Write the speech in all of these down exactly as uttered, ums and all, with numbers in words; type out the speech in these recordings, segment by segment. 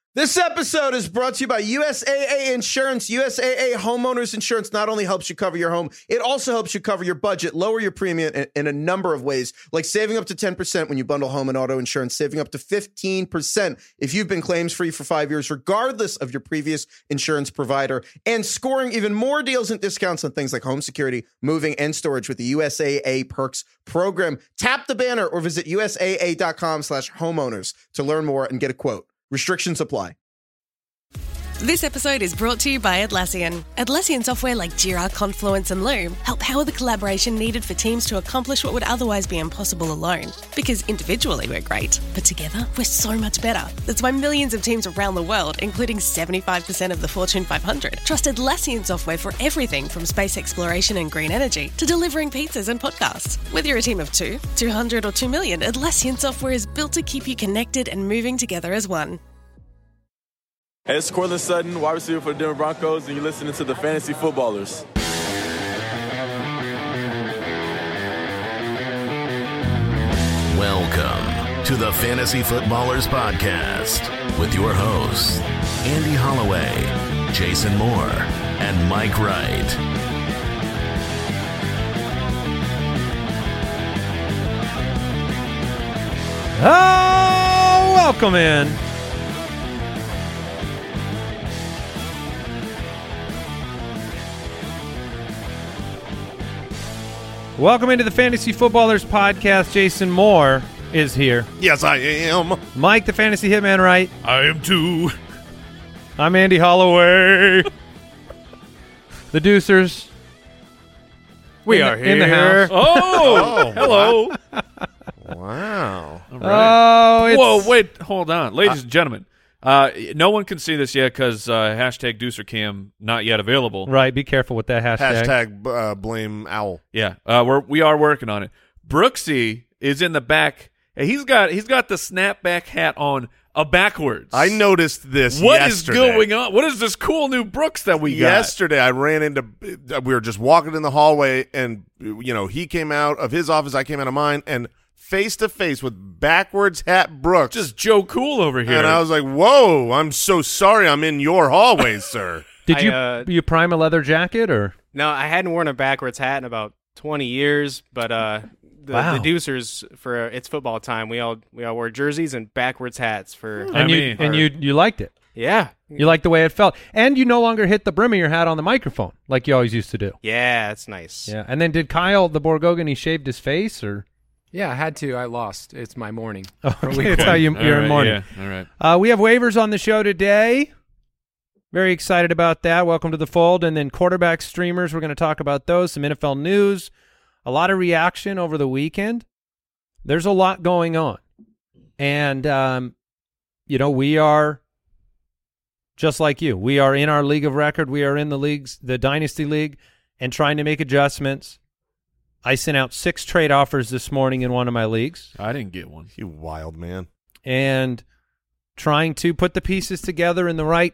This episode is brought to you by U S A A Insurance. U S A A Homeowners Insurance not only helps you cover your home, it also helps you cover your budget, lower your premium in, in a number of ways, like saving up to ten percent when you bundle home and auto insurance, saving up to fifteen percent if you've been claims-free for five years, regardless of your previous insurance provider, and scoring even more deals and discounts on things like home security, moving, and storage with the U S A A Perks program. Tap the banner or visit usaa.com slash homeowners to learn more and get a quote. Restrictions apply. This episode is brought to you by Atlassian. Atlassian software like Jira, Confluence, and Loom help power the collaboration needed for teams to accomplish what would otherwise be impossible alone. Because individually we're great, but together we're so much better. That's why millions of teams around the world, including seventy-five percent of the Fortune five hundred, trust Atlassian software for everything from space exploration and green energy to delivering pizzas and podcasts. Whether you're a team of two, two hundred, or two million, Atlassian software is built to keep you connected and moving together as one. Hey, it's Courtland Sutton, wide receiver for the Denver Broncos, and you're listening to the Fantasy Footballers. Welcome to the Fantasy Footballers Podcast with your hosts, Andy Holloway, Jason Moore, and Mike Wright. Oh, welcome in. Welcome into the Fantasy Footballers Podcast. Jason Moore is here. Yes, I am. Mike, the Fantasy Hitman, right? I am too. I'm Andy Holloway. The Deucers. We in are the, here. In the house. Oh, Oh, hello. wow. All right. Oh, it's... Whoa, wait, hold on. Ladies uh, and gentlemen, uh, no one can see this yet because uh, hashtag DeucerCam not yet available. Right, be careful with that hashtag. Hashtag uh, blame owl. Yeah, uh, we're, we are working on it. Brooksy is in the back. He's got he's got the snapback hat on uh, backwards. I noticed this What yesterday. is going on? What is this cool new Brooks that we got? Yesterday, I ran into – we were just walking in the hallway, and, you know, he came out of his office, I came out of mine, and – face-to-face with backwards hat Brooks. Just Joe Cool over here. And I was like, whoa, I'm so sorry I'm in your hallways, sir. Did I, you uh, you prime a leather jacket or? No, I hadn't worn a backwards hat in about twenty years, but uh, the, Wow. the Deucers, for uh, it's football time, we all we all wore jerseys and backwards hats for. And I you mean- and you you liked it. Yeah, You liked the way it felt, and you no longer hit the brim of your hat on the microphone like you always used to do. yeah, that's nice. Yeah, and then did Kyle the Borgogan? He shaved his face, or Yeah, I had to. I lost. It's my morning. okay, that's how you All you're right, in morning. Yeah, all right. Uh, we have waivers on the show today. Very excited about that. Welcome to the fold. And then quarterback streamers, we're going to talk about those. Some N F L news, a lot of reaction over the weekend. There's a lot going on. And, um, you know, we are just like you. We are in our league of record. We are in the leagues, the Dynasty League, and trying to make adjustments. I sent out six trade offers this morning in one of my leagues. I didn't get one. You wild man. And trying to put the pieces together in the right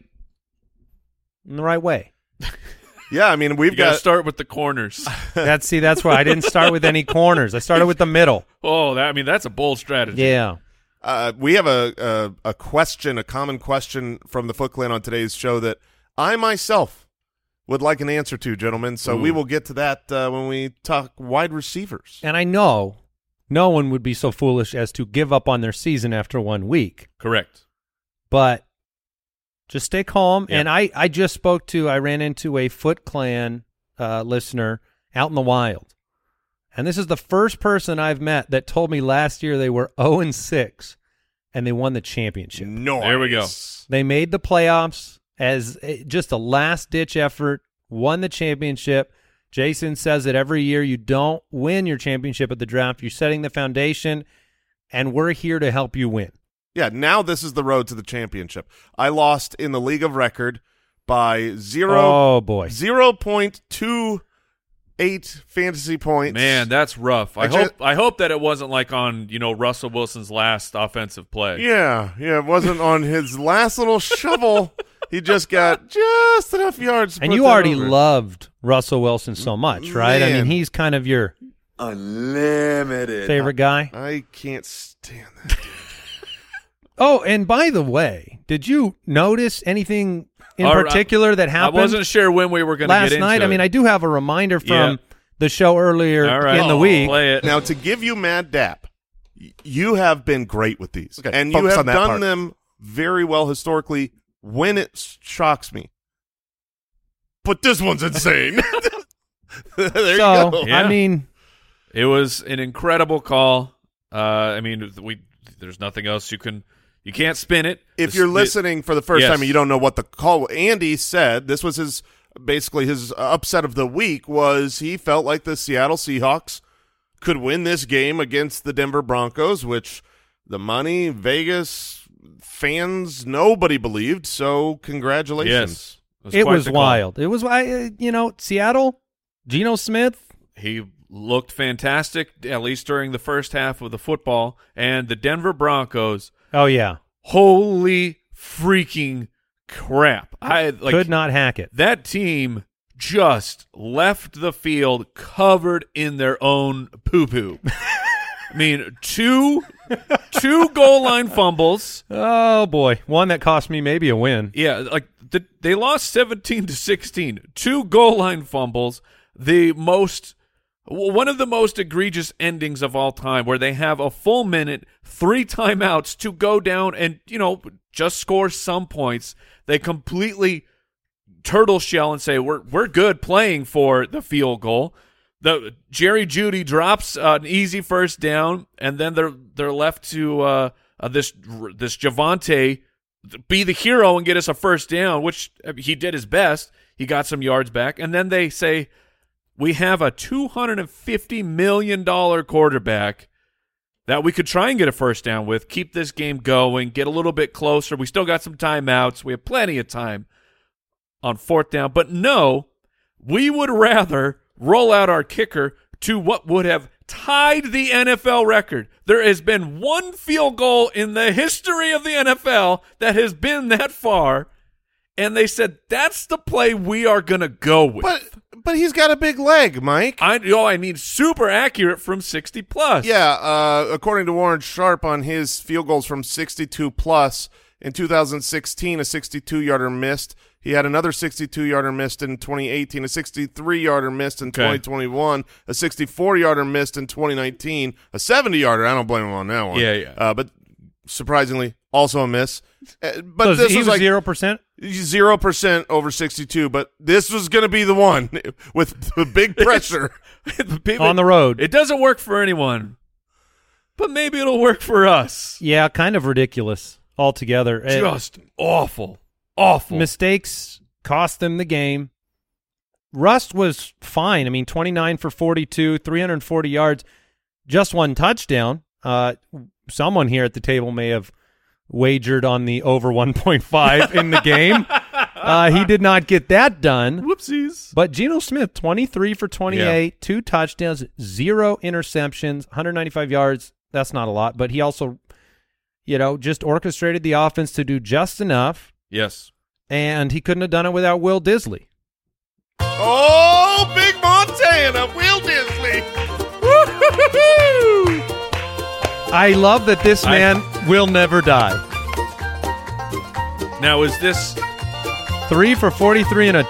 in the right way. Yeah, I mean, we've You got to got – start with the corners. That's see, that's why I didn't start with any corners. I started with the middle. Oh, that, I mean, that's a bold strategy. Yeah. Uh, we have a, a a question, a common question from the Foot Clan on today's show that I myself would like an answer to, gentlemen. So Ooh. we will get to that uh, when we talk wide receivers. And I know no one would be so foolish as to give up on their season after one week. Correct. But just stay calm. Yeah. And I, I just spoke to, I ran into a Foot Clan uh, listener out in the wild. And this is the first person I've met that told me last year they were oh and six and they won the championship. Nice. There we go. They made the playoffs as a, just a last-ditch effort, won the championship. Jason says that every year you don't win your championship at the draft. You're setting the foundation, and we're here to help you win. Yeah, now this is the road to the championship. I lost in the league of record by zero, Oh, boy. zero point two eight fantasy points. Man, that's rough. I, I ju- hope I hope that it wasn't like on, you know, Russell Wilson's last offensive play. Yeah, yeah, it wasn't on his last little shovel. He just got just enough yards. to And put you that already over. loved Russell Wilson so much, right? I mean, Man. he's kind of your Unlimited. favorite guy. I can't stand that dude. Oh, and by the way, did you notice anything in All right, particular that happened? I wasn't sure when we were going to get last into night. it. I mean, I do have a reminder from Yeah. the show earlier All right. in the Oh, week. Play it. Now, to give you mad dap, y- you have been great with these, Okay, and you focus have on that done part. them very well historically. When it s- shocks me, but this one's insane. there so, you go. Yeah. I mean, It was an incredible call. Uh, I mean, we there's nothing else you can you can't spin it. If This- you're the- listening for the first Yes. time and you don't know what the call, Andy said this was his basically his upset of the week was he felt like the Seattle Seahawks could win this game against the Denver Broncos, which the money, Vegas, fans, nobody believed. So congratulations. yes, it quite was the call. wild. It was, I, you know, Seattle, Geno Smith. He looked fantastic, at least during the first half of the football, and the Denver Broncos. Oh, yeah. Holy freaking crap! I like Could not hack it. that team just left the field covered in their own poo poo. I mean, two two goal line fumbles. Oh, boy. One that cost me maybe a win. Yeah, like the, they lost seventeen to sixteen. Two goal line fumbles. The most one of the most egregious endings of all time, where they have a full minute, three timeouts to go down and, you know, just score some points. They completely turtle shell and say we're we're good playing for the field goal. The Jerry Jeudy drops uh, an easy first down, and then they're they're left to uh, uh, this this Javonte be the hero and get us a first down, which he did his best. He got some yards back, and then they say we have a two hundred fifty million dollars quarterback that we could try and get a first down with, keep this game going, get a little bit closer. We still got some timeouts. We have plenty of time on fourth down. But no, we would rather roll out our kicker to what would have tied the N F L record. There has been one field goal in the history of the N F L that has been that far, and they said that's the play we are going to go with. But but he's got a big leg, Mike. I oh, I mean super accurate from sixty plus. Yeah, uh, according to Warren Sharp on his field goals from sixty-two plus in two thousand sixteen, a sixty-two yarder missed. He had another sixty-two yarder missed in twenty eighteen, a sixty-three yarder missed in Okay. twenty twenty-one, a sixty-four yarder missed in twenty nineteen, a seventy yarder. I don't blame him on that one. Yeah, yeah. Uh, but surprisingly, also a miss. Uh, but So this he was was like zero percent? zero percent over sixty-two. But this was going to be the one with the big pressure. The people- On the road. It doesn't work for anyone, but maybe it'll work for us. Yeah, kind of ridiculous altogether. And Just awful. Awful. mistakes cost them the game. Rust was fine. I mean, twenty-nine for forty-two, three hundred forty yards, just one touchdown. Uh, someone here at the table may have wagered on the over one point five in the game. Uh, he did not get that done. Whoopsies. But Geno Smith, twenty-three for twenty-eight, two touchdowns, zero interceptions, one hundred ninety-five yards. That's not a lot, but he also, you know, just orchestrated the offense to do just enough, Yes. and he couldn't have done it without Will Disley. Oh, big Montana, Will Disley. Woo-hoo-hoo-hoo. I love that this I- man will never die. Now, is this Three for forty-three and a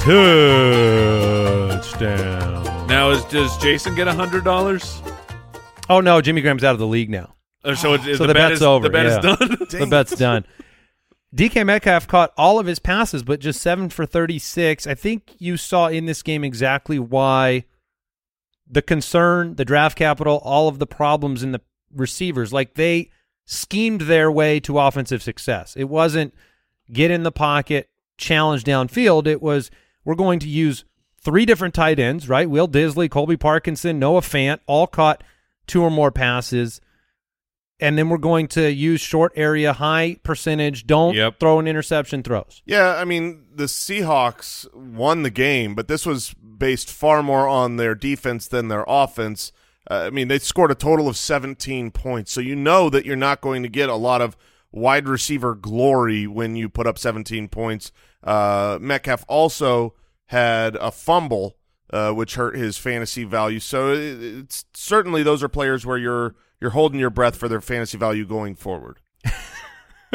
touchdown. now is does Jason get a hundred dollars? Oh, no, Jimmy Graham's out of the league now. So, it, So the, the bet bet's is over, The bet yeah. is done. The bet's done. D K Metcalf caught all of his passes, but just seven for thirty-six. I think you saw in this game exactly why the concern, the draft capital, all of the problems in the receivers, like they schemed their way to offensive success. It wasn't get in the pocket, challenge downfield. It was we're going to use three different tight ends, right? Will Disley, Colby Parkinson, Noah Fant, all caught two or more passes. And then we're going to use short area, high percentage, don't Yep. throw an interception throws. Yeah, I mean, the Seahawks won the game, but this was based far more on their defense than their offense. Uh, I mean, they scored a total of seventeen points, so you know that you're not going to get a lot of wide receiver glory when you put up seventeen points. Uh, Metcalf also had a fumble, uh, which hurt his fantasy value. So it, it's certainly those are players where you're you're holding your breath for their fantasy value going forward.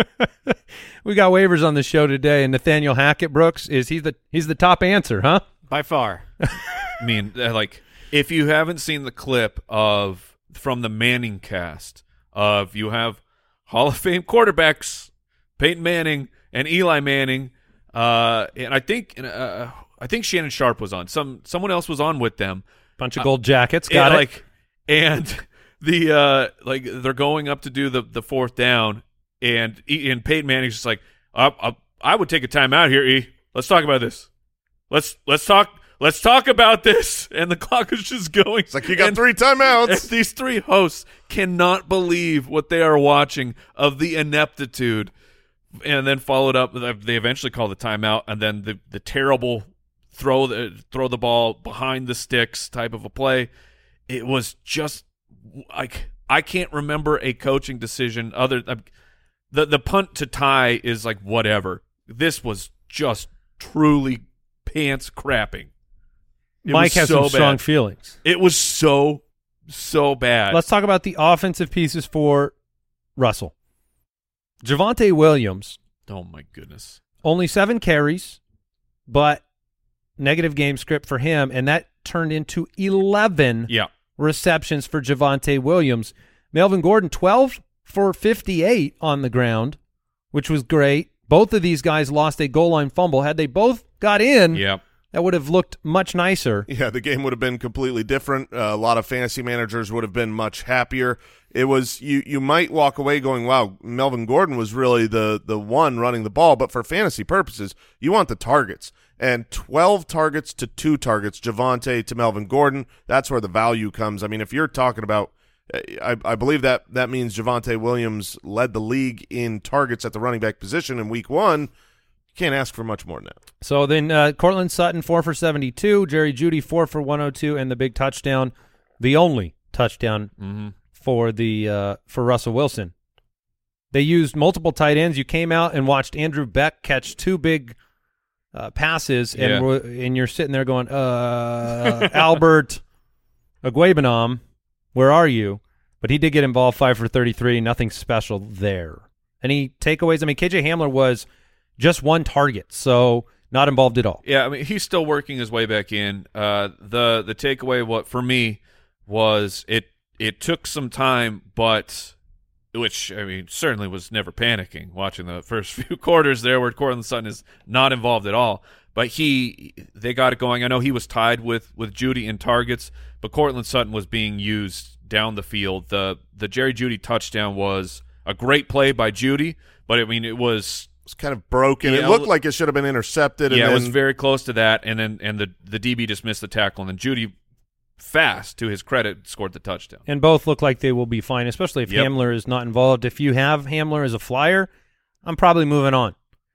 We got waivers on the show today, and Nathaniel Hackett Brooks is he's the he's the top answer, huh? By far. I mean, uh, like, if you haven't seen the clip of from the Manning cast of you have Hall of Fame quarterbacks, Peyton Manning and Eli Manning, uh, and I think uh, I think Shannon Sharp was on. Some someone else was on with them. Bunch of gold jackets, got and, it. Like, and the uh, like they're going up to do the the fourth down, and and Peyton Manning's just like, I, I, I would take a timeout here. E, let's talk about this. Let's let's talk. Let's talk about this. And the clock is just going. It's like you got and, three timeouts. And these three hosts cannot believe what they are watching of the ineptitude. And then followed up, they eventually call the timeout, and then the the terrible throw the throw the ball behind the sticks type of a play. It was just like I can't remember a coaching decision other uh, the the punt to tie is like whatever. This was just truly pants crapping. It Mike has so some strong bad. feelings. It was so so bad. Let's talk about the offensive pieces for Russell. Javonte Williams. Oh my goodness. Only seven carries, but negative game script for him, and that turned into eleven yeah. receptions for Javonte Williams. Melvin Gordon, twelve for fifty-eight on the ground, which was great. Both of these guys lost a goal line fumble. Had they both got in, yeah. that would have looked much nicer. Yeah, the game would have been completely different. Uh, a lot of fantasy managers would have been much happier. It was you. You might walk away going, "Wow, Melvin Gordon was really the the one running the ball." But for fantasy purposes, you want the targets. And twelve targets to two targets, Javonte to Melvin Gordon. That's where the value comes. I mean, if you're talking about, I, I believe that that means Javonte Williams led the league in targets at the running back position in week one. You can't ask for much more than that. So then uh, Cortland Sutton, four for seventy-two. Jerry Jeudy, four for one oh two, and the big touchdown, the only touchdown Mm-hmm. for the uh, for Russell Wilson. They used multiple tight ends. You came out and watched Andrew Beck catch two big uh, passes, and Yeah. we're- and you're sitting there going, uh, Albert Aguabanam, where are you? But he did get involved, five for thirty-three, nothing special there. Any takeaways? I mean, K J Hamler was just one target, so not involved at all. Yeah, I mean, he's still working his way back in. Uh, the the takeaway, what for me, was it it took some time, but which I mean certainly was never panicking. Watching the first few quarters there, where Cortland Sutton is not involved at all, but he they got it going. I know he was tied with with Jeudy in targets, but Cortland Sutton was being used down the field. The the Jerry Jeudy touchdown was a great play by Jeudy, but I mean it was. It's kind of broken. Yeah, it looked like it should have been intercepted. And yeah, then, it was very close to that, and then and the the D B just missed the tackle, and then Jeudy, fast to his credit, scored the touchdown. And both look like they will be fine, especially if Yep. Hamler is not involved. If you have Hamler as a flyer, I'm probably moving on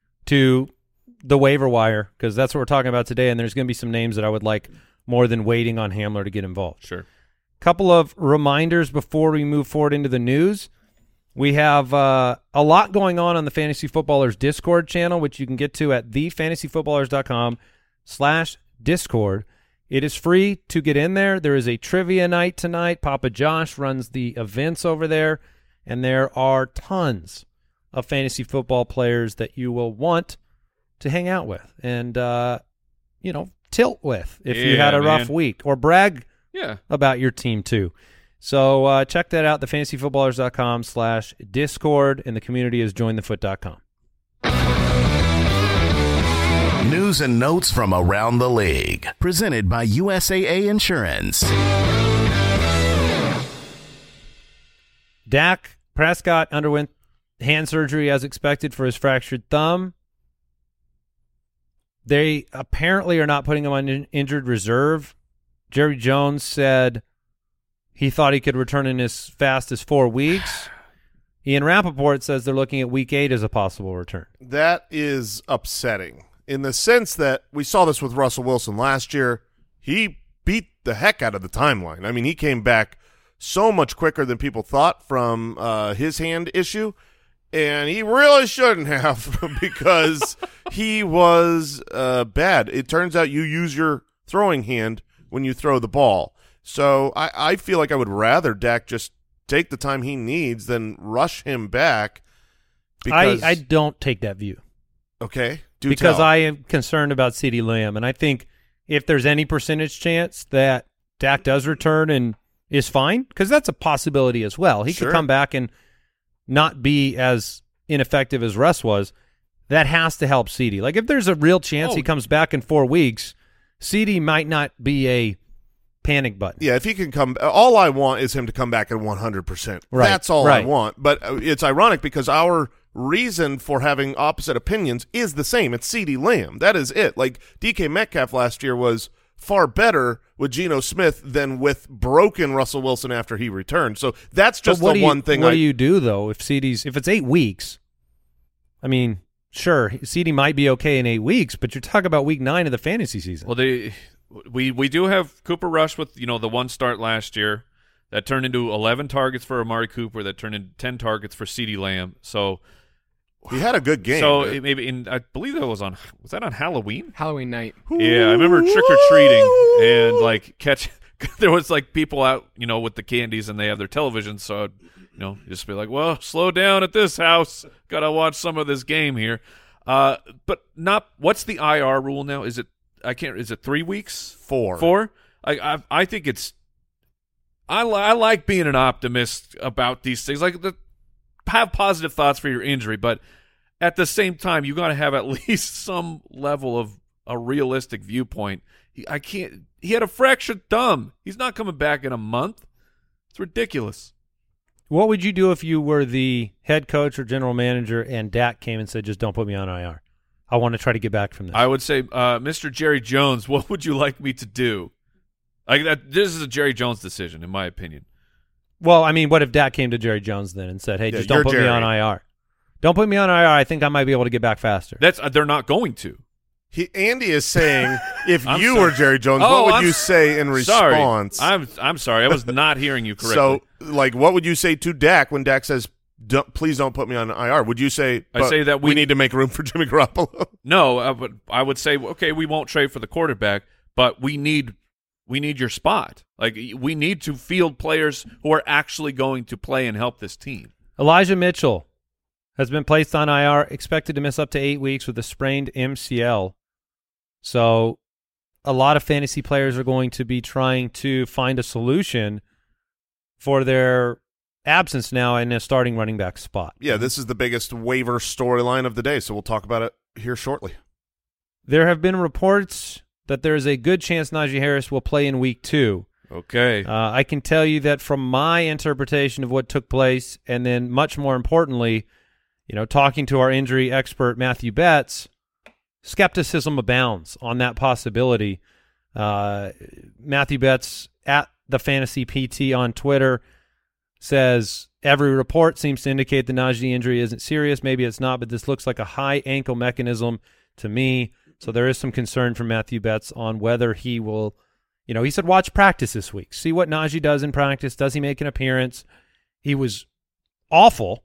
to the waiver wire because that's what we're talking about today, and there's going to be some names that I would like more than waiting on Hamler to get involved. Sure. Couple of reminders before we move forward into the news. We have uh, a lot going on on the Fantasy Footballers Discord channel, which you can get to at the fantasy footballers dot com slash Discord. It is free to get in there. There is a trivia night tonight. Papa Josh runs the events over there, and there are tons of fantasy football players that you will want to hang out with and, uh, you know, tilt with if you Yeah, had a rough man. week, or brag Yeah. about your team too. So uh, check that out, the fantasy footballers dot com slash Discord, and the community is join the foot dot com. News and notes from around the league. Presented by U S A A Insurance. Dak Prescott underwent hand surgery as expected for his fractured thumb. They apparently are not putting him on in- injured reserve. Jerry Jones said he thought he could return in as fast as four weeks. Ian Rappaport says they're looking at week eight as a possible return. that is upsetting in the sense that we saw this with Russell Wilson last year. He beat the heck out of the timeline. I mean, he came back so much quicker than people thought from uh, his hand issue, and he really shouldn't have because he was uh, bad. It turns out you use your throwing hand when you throw the ball. So I, I feel like I would rather Dak just take the time he needs than rush him back. Because, I, I don't take that view. Okay, do Because tell. I am concerned about CeeDee Lamb, and I think if there's any percentage chance that Dak does return and is fine, because that's a possibility as well. He Sure. could come back and not be as ineffective as Russ was. That has to help CeeDee. Like, if there's a real chance Oh. he comes back in four weeks, CeeDee might not be a panic button. Yeah, if he can come, all I want is him to come back at one hundred percent. Right, That's all I right. want. But uh, it's ironic because our reason for having opposite opinions is the same. It's CeeDee Lamb. That is it. Like, D K Metcalf last year was far better with Geno Smith than with broken Russell Wilson after he returned. So that's just But what the do you- one thing What I do you do, though, if CeeDee's – if it's eight weeks, I mean, sure, CeeDee might be okay in eight weeks, but you're talking about week nine of the fantasy season. Well, they we we do have Cooper Rush with, you know, the one start last year that turned into eleven targets for Amari Cooper, that turned into ten targets for CeeDee Lamb. So he had a good game. So but- it maybe in, I believe that was on was that on Halloween? Halloween night. Yeah, I remember trick or treating and like catch. There was like people out, you know, with the candies, and they have their television, so I'd, you know, just be like, "Well, slow down at this house. Got to watch some of this game here." Uh, but not. What's the I R rule now? Is it? I can't. Is it three weeks? Four. Four. I I, I think it's. I li- I like being an optimist about these things. Like the have positive thoughts for your injury, but at the same time, you got to have at least some level of a realistic viewpoint. He, I can't. He had a fractured thumb. He's not coming back in a month. It's ridiculous. What would you do if you were the head coach or general manager and Dak came and said, just don't put me on I R? I want to try to get back from this. I would say, uh, Mister Jerry Jones, what would you like me to do? Like that. This is a Jerry Jones decision, in my opinion. Well, I mean, what if Dak came to Jerry Jones then and said, hey, Yeah, just don't you're put me Jerry. on I R? Don't put me on I R. I think I might be able to get back faster. That's uh, they're not going to. He, Andy is saying, if I'm you sorry. were Jerry Jones, Oh, what would I'm you s- say in Sorry. response? I'm I'm sorry. I was not hearing you correctly. So, like, what would you say to Dak when Dak says, don't, please don't put me on I R? Would you say, I "But say that we, we- need to make room for Jimmy Garoppolo? No, uh, but I would say, okay, we won't trade for the quarterback, but we need we need your spot. Like, we need to field players who are actually going to play and help this team. Elijah Mitchell has been placed on I R, expected to miss up to eight weeks with a sprained M C L. So a lot of fantasy players are going to be trying to find a solution for their absence now in a starting running back spot. Yeah, this is the biggest waiver storyline of the day, so we'll talk about it here shortly. There have been reports that there is a good chance Najee Harris will play in week two. Okay. Uh, I can tell you that from my interpretation of what took place, and then much more importantly, you know, talking to our injury expert, Matthew Betts, skepticism abounds on that possibility. Uh, Matthew Betts at the Fantasy P T on Twitter says, every report seems to indicate the Najee injury isn't serious. Maybe it's not, but this looks like a high ankle mechanism to me. So there is some concern from Matthew Betts on whether he will, you know, he said watch practice this week. See what Najee does in practice. Does he make an appearance? He was awful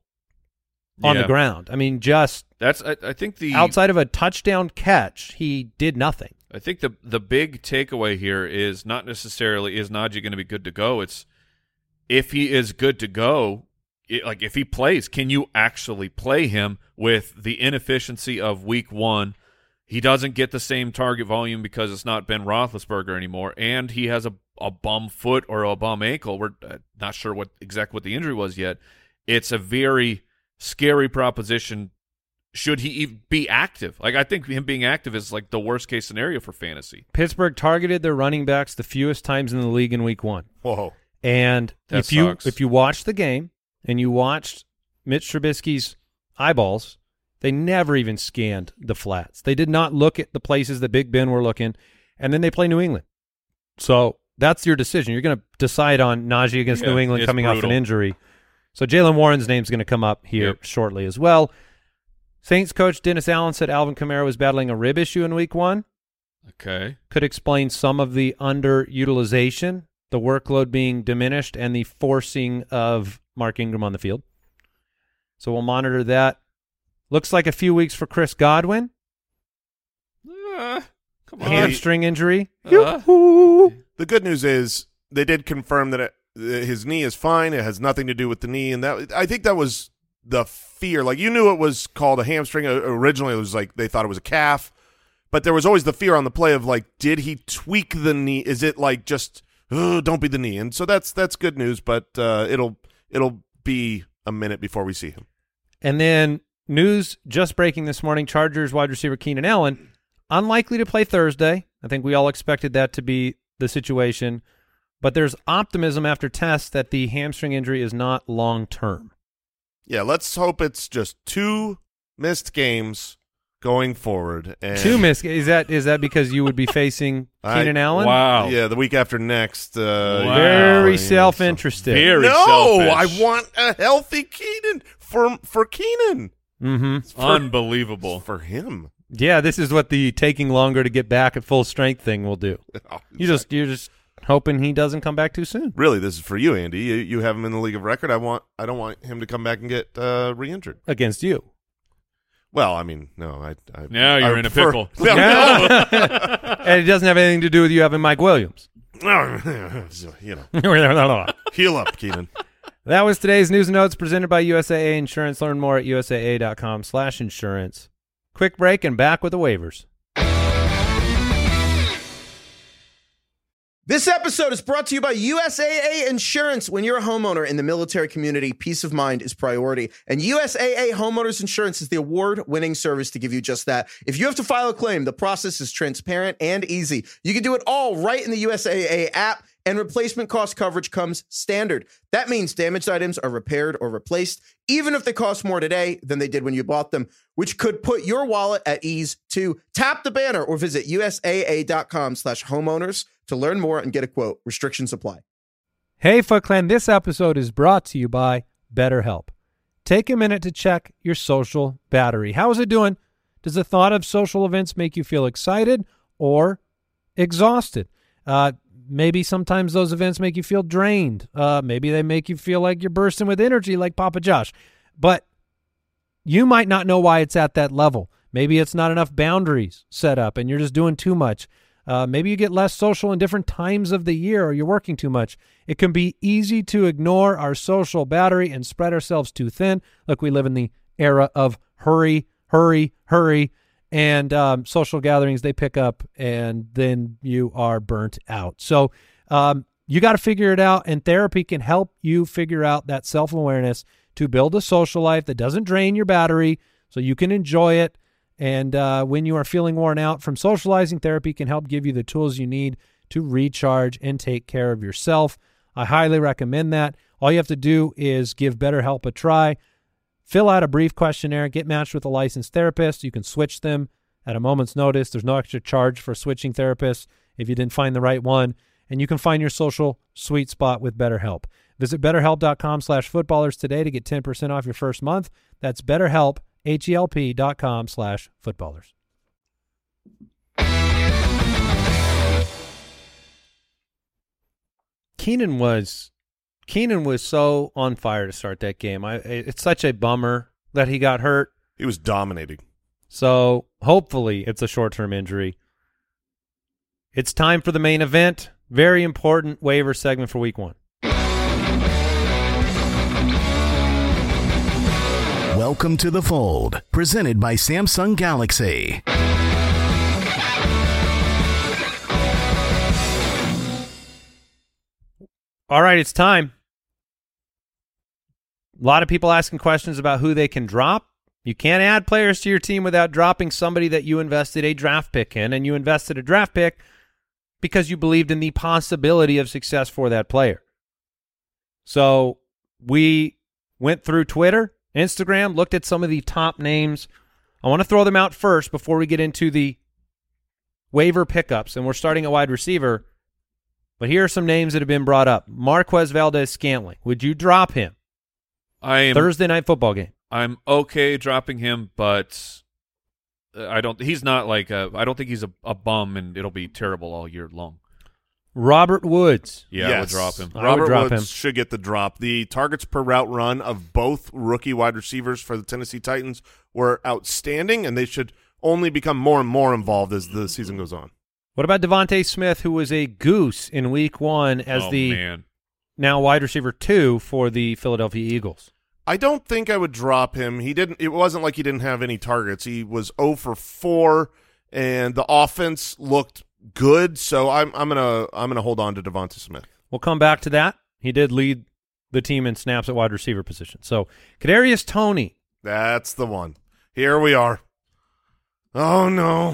on Yeah. the ground. I mean, just That's I, I think the outside of a touchdown catch, he did nothing. I think the the big takeaway here is not necessarily is Najee going to be good to go. It's if he is good to go, it, like if he plays, can you actually play him with the inefficiency of week one? He doesn't get the same target volume because it's not Ben Roethlisberger anymore, and he has a, a bum foot or a bum ankle. We're uh, not sure what exactly what the injury was yet. It's a very scary proposition. Should he even be active? Like, I think him being active is like the worst case scenario for fantasy. Pittsburgh targeted their running backs the fewest times in the league in week one. Whoa. And That if you sucks. if you watched the game and you watched Mitch Trubisky's eyeballs, they never even scanned the flats. They did not look at the places that Big Ben were looking, and then they play New England. So that's your decision. You're going to decide on Najee against Yeah, New England it's coming off brutal. an injury. So Jalen Warren's name's going to come up here Yep. shortly as well. Saints coach Dennis Allen said Alvin Kamara was battling a rib issue in week one. Okay. Could explain some of the underutilization, the workload being diminished, and the forcing of Mark Ingram on the field. So we'll monitor that. Looks like a few weeks for Chris Godwin. Uh, come on. Hamstring injury. Uh, The good news is they did confirm that it, uh, his knee is fine. It has nothing to do with the knee, and that I think that was the fear. Like, you knew it was called a hamstring. Originally, it was like they thought it was a calf. But there was always the fear on the play of, like, did he tweak the knee? Is it, like, just, oh, don't be the knee? And so that's that's good news, but uh, it'll it'll be a minute before we see him. And then news just breaking this morning, Chargers wide receiver Keenan Allen, unlikely to play Thursday. I think we all expected that to be the situation. But there's optimism after tests that the hamstring injury is not long-term. Yeah, let's hope it's just two missed games going forward. And Two missed is that is that because you would be facing Keenan I, Allen? Wow. Yeah, the week after next. Uh, Wow. Very yeah, self-interested. Very no, selfish. I want a healthy Keenan for for Keenan. Mm-hmm. For, Unbelievable. for him. Yeah, this is what the taking longer to get back at full strength thing will do. Oh, You just you're just hoping he doesn't come back too soon. Really, this is for you, Andy. You, you have him in the league of record. I want. I don't want him to come back and get uh, re-injured. Against you. Well, I mean, no. I. I Now you're I in a prefer- pickle. No, no. And it doesn't have anything to do with you having Mike Williams. you know, heal up, Keenan. That was today's news and notes presented by U S A A Insurance. Learn more at U S A A dot com slash insurance. Quick break and back with the waivers. This episode is brought to you by U S A A Insurance. When you're a homeowner in the military community, peace of mind is priority. And U S A A Homeowners Insurance is the award-winning service to give you just that. If you have to file a claim, the process is transparent and easy. You can do it all right in the U S A A app, and replacement cost coverage comes standard. That means damaged items are repaired or replaced, even if they cost more today than they did when you bought them, which could put your wallet at ease too. Tap the banner or visit U S A A dot com slash homeowners to learn more and get a quote. Restrictions apply. Hey, Foot Clan, this episode is brought to you by BetterHelp. Take a minute to check your social battery. How is it doing? Does the thought of social events make you feel excited or exhausted? Uh, maybe sometimes those events make you feel drained. Uh, maybe they make you feel like you're bursting with energy like Papa Josh. But you might not know why it's at that level. Maybe it's not enough boundaries set up and you're just doing too much. Uh, maybe you get less social in different times of the year or you're working too much. It can be easy to ignore our social battery and spread ourselves too thin. Look, we live in the era of hurry, hurry, hurry, and um, social gatherings, they pick up, and then you are burnt out. So um, you got to figure it out, and therapy can help you figure out that self-awareness to build a social life that doesn't drain your battery so you can enjoy it. And uh, when you are feeling worn out from socializing, therapy can help give you the tools you need to recharge and take care of yourself. I highly recommend that. All you have to do is give BetterHelp a try. Fill out a brief questionnaire, get matched with a licensed therapist. You can switch them at a moment's notice. There's no extra charge for switching therapists if you didn't find the right one. And you can find your social sweet spot with BetterHelp. Visit BetterHelp dot com slash footballers today to get ten percent off your first month. That's BetterHelp, H-E-L-P dot com slash footballers. Keenan was Keenan was so on fire to start that game. I, it's such a bummer that he got hurt. He was dominating. So hopefully it's a short-term injury. It's time for the main event. Very important waiver segment for week one. Welcome to the Fold, presented by Samsung Galaxy. All right, it's time. A lot of people asking questions about who they can drop. You can't add players to your team without dropping somebody that you invested a draft pick in, and you invested a draft pick because you believed in the possibility of success for that player. So we went through Twitter, Instagram, looked at some of the top names. I want to throw them out first before we get into the waiver pickups, and we're starting at wide receiver. But here are some names that have been brought up. Marquez Valdes-Scantling. Would you drop him? I am Thursday night football game. I'm okay dropping him, but I don't. He's not like a. I don't think he's a, a bum, and it'll be terrible all year long. Robert Woods. Yeah, yes. I would drop him. I Robert would drop Woods him. should get the drop. The targets per route run of both rookie wide receivers for the Tennessee Titans were outstanding, and they should only become more and more involved as the season goes on. What about Devontae Smith, who was a goose in week one as oh, the man. now wide receiver two for the Philadelphia Eagles? I don't think I would drop him. He didn't. It wasn't like he didn't have any targets. He was zero for four, and the offense looked good. So I'm I'm gonna I'm gonna hold on to Devonta Smith. We'll come back to that. He did lead the team in snaps at wide receiver position. So Kadarius Toney. That's the one. Here we are. Oh no.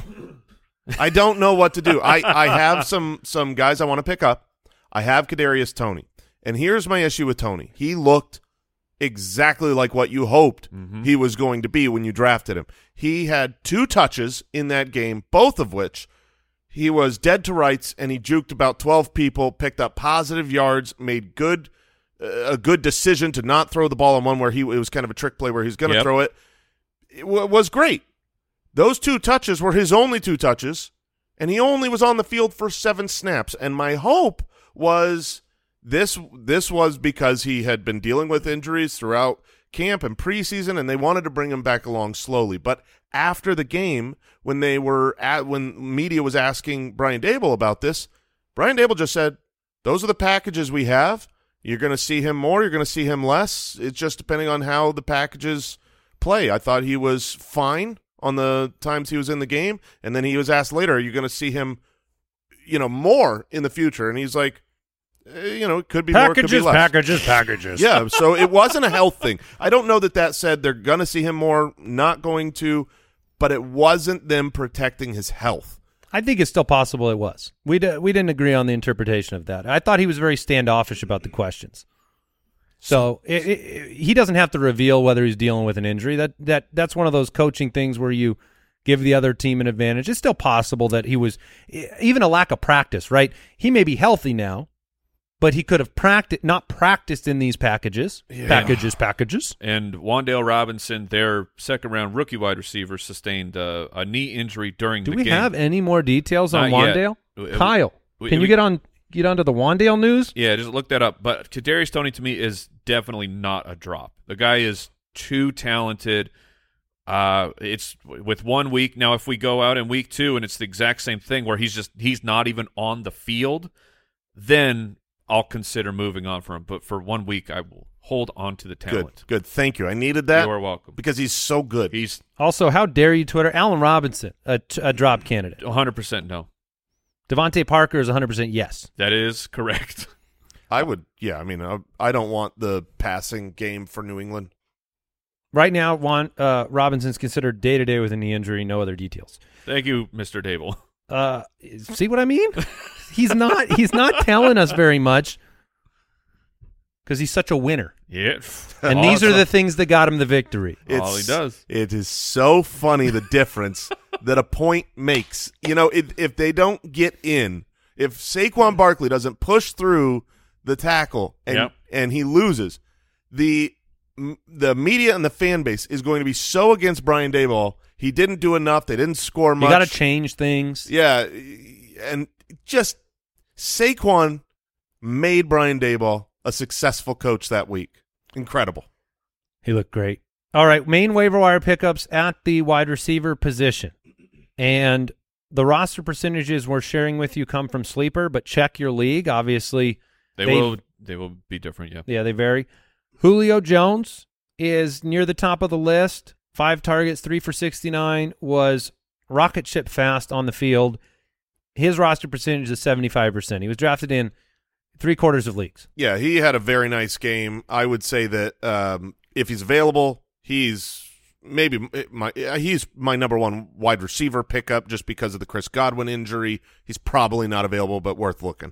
I don't know what to do. I, I have some some guys I want to pick up. I have Kadarius Toney. And here's my issue with Toney. He looked exactly like what you hoped mm-hmm. he was going to be when you drafted him. He had two touches in that game, both of which he was dead to rights, and he juked about twelve people, picked up positive yards, made good uh, a good decision to not throw the ball on one where he it was kind of a trick play where he's going to yep. throw it. It w- was great. Those two touches were his only two touches, and he only was on the field for seven snaps. And my hope was this this was because he had been dealing with injuries throughout camp and preseason, and they wanted to bring him back along slowly. But after the game, when they were at when media was asking Brian Daboll about this, Brian Daboll just said, "Those are the packages we have. You're going to see him more. You're going to see him less. It's just depending on how the packages play." I thought he was fine on the times he was in the game, and then he was asked later, "Are you going to see him, you know, more in the future?" And he's like, eh, "You know, it could be packages, more, it could be less." Packages, packages, Yeah, so it wasn't a health thing. I don't know that that said they're going to see him more, not going to, but it wasn't them protecting his health. I think it's still possible it was. We d- we didn't agree on the interpretation of that. I thought he was very standoffish about the questions. So it, it, he doesn't have to reveal whether he's dealing with an injury. That that that's one of those coaching things where you give the other team an advantage. It's still possible that he was even a lack of practice, right? He may be healthy now, but he could have practiced, not practiced in these packages, yeah. packages, packages. And Wan'Dale Robinson, their second-round rookie wide receiver, sustained uh, a knee injury during Do the game. Do we have any more details on Not Wan'Dale? Yet. Kyle, we, can we, you get on get onto the Wan'Dale news? Yeah, just look that up. But Kadarius Toney, to me, is definitely not a drop. The guy is too talented. Uh, it's with one week. Now, if we go out in week two and it's the exact same thing where he's just he's not even on the field, then I'll consider moving on from him. But for one week, I will hold on to the talent. Good, good. Thank you. I needed that. You are welcome. Because he's so good. He's Also, how dare you Twitter Allen Robinson, a, a drop candidate. one hundred percent no. Devontae Parker is one hundred percent yes. That is correct. I would, yeah, I mean, I, I don't want the passing game for New England. Right now, Juan, uh, Robinson's considered day-to-day with a knee injury, no other details. Thank you, Mister Daboll. Uh, see what I mean? He's not He's not telling us very much because he's such a winner. Yeah. And these are the things that got him the victory. It's, All he does. It is so funny the difference that a point makes. You know, if, if they don't get in, if Saquon Barkley doesn't push through the tackle and yep. and he loses, the the media and the fan base is going to be so against Brian Daboll. He didn't do enough. They didn't score much. You got to change things. Yeah, and just Saquon made Brian Daboll a successful coach that week. Incredible. He looked great. All right, main waiver wire pickups at the wide receiver position. And the roster percentages we're sharing with you come from Sleeper, but check your league. Obviously, they will they will be different, yeah. Yeah, they vary. Julio Jones is near the top of the list. Five targets, three for sixty-nine, was rocket ship fast on the field. His roster percentage is seventy-five percent. He was drafted in three quarters of leagues. Yeah, he had a very nice game. I would say that um, if he's available, he's maybe my he's my number one wide receiver pickup just because of the Chris Godwin injury. He's probably not available, but worth looking.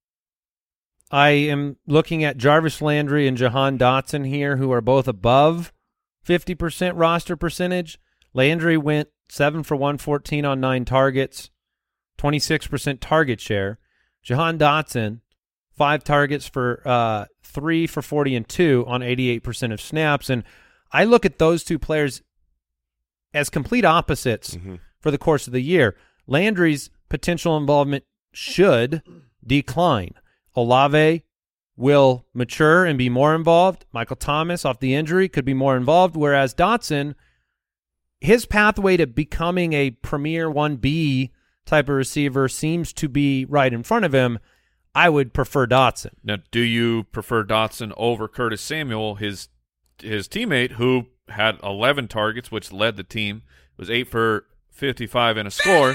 I am looking at Jarvis Landry and Jahan Dotson here, who are both above fifty percent roster percentage. Landry went seven for one fourteen on nine targets, twenty-six percent target share. Jahan Dotson, five targets for uh, three for forty and two on eighty-eight percent of snaps. And I look at those two players as complete opposites mm-hmm. for the course of the year. Landry's potential involvement should decline. Olave will mature and be more involved. Michael Thomas, off the injury, could be more involved, whereas Dotson, his pathway to becoming a premier one B type of receiver seems to be right in front of him. I would prefer Dotson. Now, do you prefer Dotson over Curtis Samuel, his his teammate, who had eleven targets, which led the team, was eight for fifty-five and a score.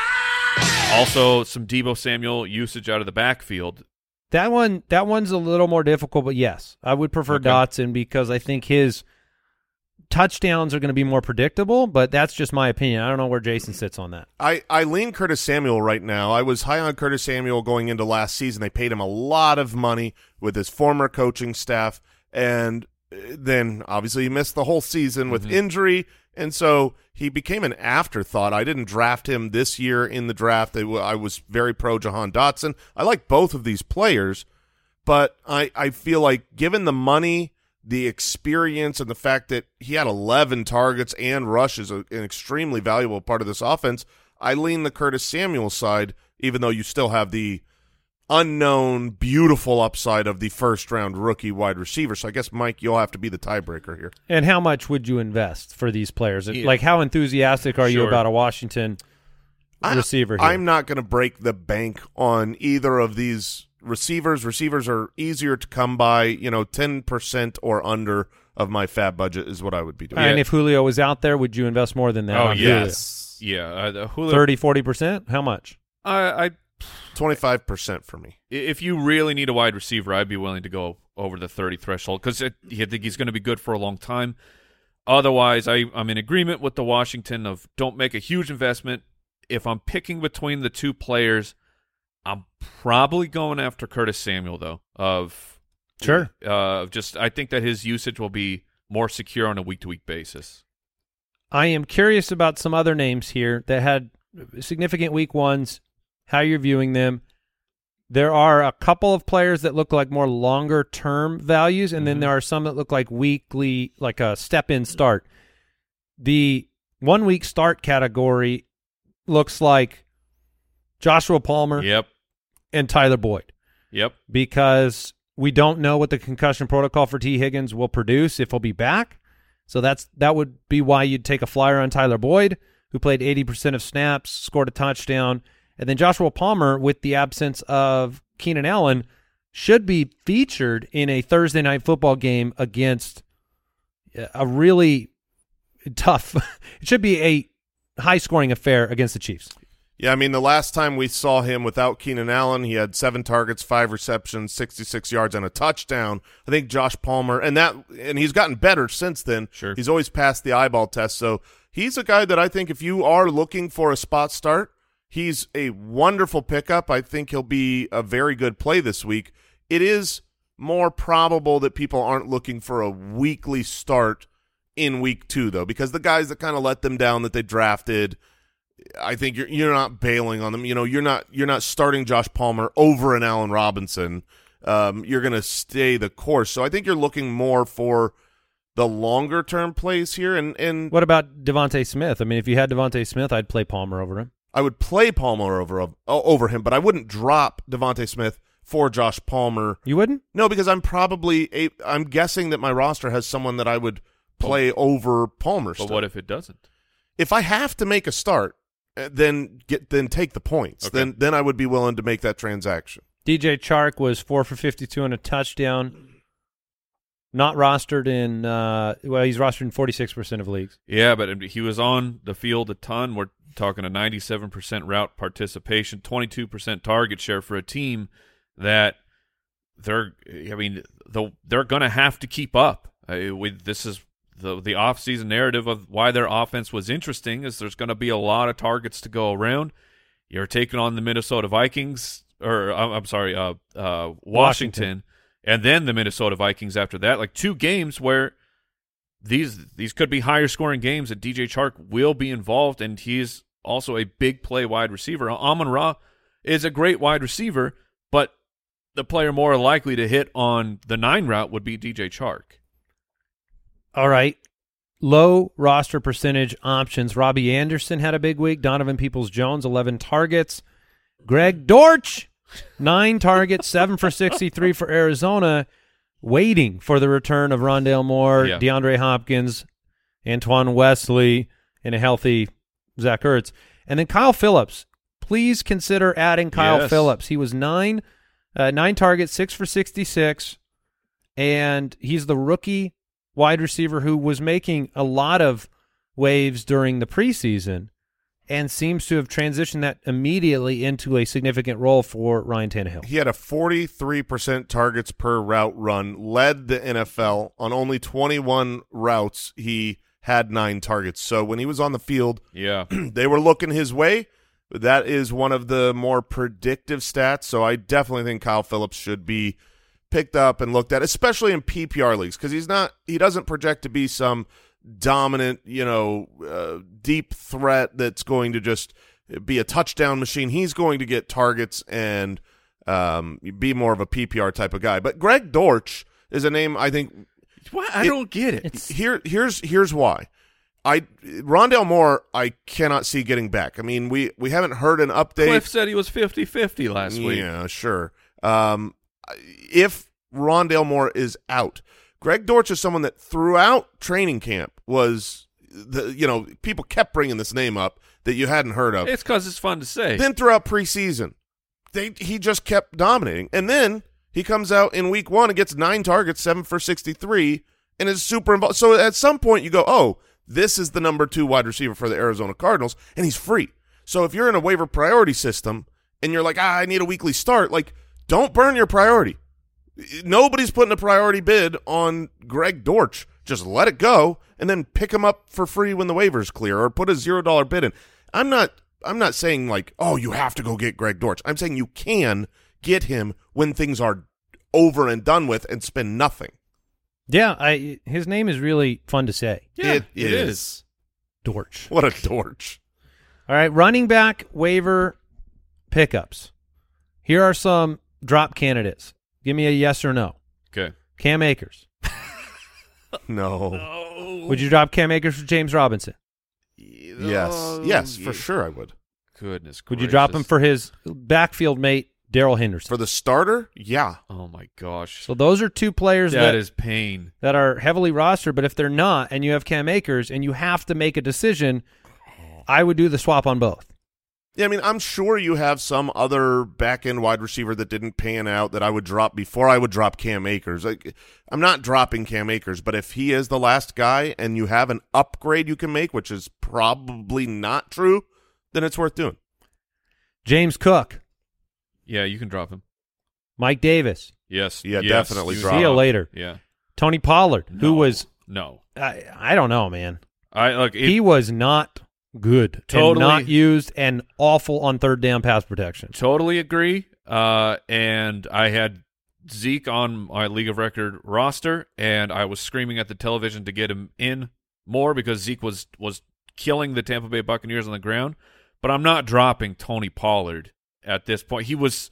Also, some Deebo Samuel usage out of the backfield. That one, that one's a little more difficult, but yes, I would prefer Okay. Dotson because I think his touchdowns are going to be more predictable, but that's just my opinion. I don't know where Jason sits on that. I, I lean Curtis Samuel right now. I was high on Curtis Samuel going into last season. They paid him a lot of money with his former coaching staff, and then obviously he missed the whole season with Mm-hmm. injury, and so he became an afterthought. I didn't draft him this year in the draft. I was very pro Jahan Dotson. I like both of these players, but I, I feel like given the money, the experience, and the fact that he had eleven targets and rushes, an extremely valuable part of this offense, I lean the Curtis Samuel side, even though you still have the unknown, beautiful upside of the first-round rookie wide receiver. So I guess, Mike, you'll have to be the tiebreaker here. And how much would you invest for these players? Yeah. Like, how enthusiastic are you Sure. about a Washington I- receiver here? I'm not going to break the bank on either of these receivers. Receivers are easier to come by. You know, ten percent or under of my fab budget is what I would be doing. And if Julio was out there, would you invest more than that? Oh, on yes. Yeah. Uh, the Julio? Julio, thirty, forty percent? How much? I, I twenty-five percent for me. If you really need a wide receiver, I'd be willing to go over the thirty threshold because I think he's going to be good for a long time. Otherwise, I, I'm in agreement with the Washington of don't make a huge investment. If I'm picking between the two players, I'm probably going after Curtis Samuel, though. Of Sure. Uh, just I think that his usage will be more secure on a week-to-week basis. I am curious about some other names here that had significant week ones, how you're viewing them. There are a couple of players that look like more longer-term values, and then Mhm. there are some that look like weekly, like a step-in start. The one-week start category looks like Joshua Palmer Yep. and Tyler Boyd, Yep. because we don't know what the concussion protocol for T. Higgins will produce if he'll be back. So that's that would be why you'd take a flyer on Tyler Boyd, who played eighty percent of snaps, scored a touchdown. And then Joshua Palmer, with the absence of Keenan Allen, should be featured in a Thursday night football game against a really tough – it should be a high-scoring affair against the Chiefs. Yeah, I mean, the last time we saw him without Keenan Allen, he had seven targets, five receptions, sixty-six yards, and a touchdown. I think Josh Palmer, and that, and he's gotten better since then. Sure. He's always passed the eyeball test. So he's a guy that I think if you are looking for a spot start, he's a wonderful pickup. I think he'll be a very good play this week. It is more probable that people aren't looking for a weekly start in week two, though, because the guys that kind of let them down that they drafted, I think you're you're not bailing on them. You know, you're not you're not starting Josh Palmer over an Allen Robinson. Um, you're going to stay the course. So I think you're looking more for the longer term plays here. And and What about Devontae Smith? I mean, if you had Devontae Smith, I'd play Palmer over him. I would play Palmer over over him, but I wouldn't drop Devontae Smith for Josh Palmer. You wouldn't? No, because I'm probably a, I'm guessing that my roster has someone that I would play over Palmer. But still. what if it doesn't? If I have to make a start, uh, then get then take the points. Okay. Then then I would be willing to make that transaction. D J Chark was four for fifty-two and a touchdown. Not rostered in uh, – well, he's rostered in forty-six percent of leagues. Yeah, but he was on the field a ton. We're talking a ninety-seven percent route participation, twenty-two percent target share for a team that they're – I mean, the, they're going to have to keep up. Uh, with this is the the offseason narrative of why their offense was interesting is there's going to be a lot of targets to go around. You're taking on the Minnesota Vikings – or I'm, I'm sorry, uh, uh, Washington, Washington. And then the Minnesota Vikings after that. Like two games where these these could be higher scoring games that D J Chark will be involved, and he's also a big play wide receiver. Amon-Ra is a great wide receiver, but the player more likely to hit on the nine route would be D J Chark. All right. Low roster percentage options. Robbie Anderson had a big week. Donovan Peoples-Jones, eleven targets. Greg Dortch, nine targets, seven for sixty-three for Arizona, waiting for the return of Rondale Moore, Yeah. DeAndre Hopkins, Antoine Wesley, and a healthy Zach Ertz. And then Kyle Phillips. Please consider adding Kyle Yes. Phillips. He was nine, uh, nine targets, six for sixty-six, and he's the rookie wide receiver who was making a lot of waves during the preseason and seems to have transitioned that immediately into a significant role for Ryan Tannehill. He had a forty-three percent targets per route run, led the N F L on only twenty-one routes. He had nine targets. So when he was on the field, yeah, they were looking his way. That is one of the more predictive stats. So I definitely think Kyle Phillips should be picked up and looked at, especially in P P R leagues, because he's not, he doesn't project to be some dominant, you know, uh, deep threat that's going to just be a touchdown machine. He's going to get targets and um, be more of a P P R type of guy. But Greg Dortch is a name I think. Why? I it, don't get it. It's, Here, here's here's why. I Rondale Moore, I cannot see getting back. I mean, we we haven't heard an update. Cliff said he was fifty-fifty last week. Yeah, sure. Um, if Rondale Moore is out, Greg Dortch is someone that throughout training camp was, the you know, people kept bringing this name up that you hadn't heard of. It's because it's fun to say. Then throughout preseason, they he just kept dominating. And then he comes out in week one and gets nine targets, seven for sixty-three, and is super involved. So at some point you go, oh, this is the number two wide receiver for the Arizona Cardinals, and he's free. So if you're in a waiver priority system and you're like, ah, I need a weekly start, like, don't burn your priority. Nobody's putting a priority bid on Greg Dortch. Just let it go and then pick him up for free when the waivers clear, or put a zero dollar bid in. I'm not I'm not saying like, oh, you have to go get Greg Dortch. I'm saying you can get him when things are over and done with and spend nothing. Yeah, I his name is really fun to say. Yeah, it, it is. is. Dortch. What a Dortch. All right, running back waiver pickups. Here are some drop candidates. Give me a yes or no. Okay. Cam Akers. No. No. Would you drop Cam Akers for James Robinson? Yes. Yes, for sure I would. Goodness gracious. Would you drop him for his backfield mate, Darrell Henderson? For the starter? Yeah. Oh, my gosh. So those are two players that, that is pain. that are heavily rostered, but if they're not and you have Cam Akers and you have to make a decision, I would do the swap on both. Yeah, I mean, I'm sure you have some other back-end wide receiver that didn't pan out that I would drop before I would drop Cam Akers. Like, I'm not dropping Cam Akers, but if he is the last guy and you have an upgrade you can make, which is probably not true, then it's worth doing. James Cook, Yeah, you can drop him. Mike Davis, Yes. Yeah, yes, definitely you drop see you him. later. Yeah. Tony Pollard, who No. was No. I, I don't know, man. I like it, he was not good, Totally. and not used, and awful on third down pass protection. Totally agree. Uh, and I had Zeke on my League of Record roster, and I was screaming at the television to get him in more because Zeke was was killing the Tampa Bay Buccaneers on the ground. But I'm not dropping Tony Pollard at this point. He was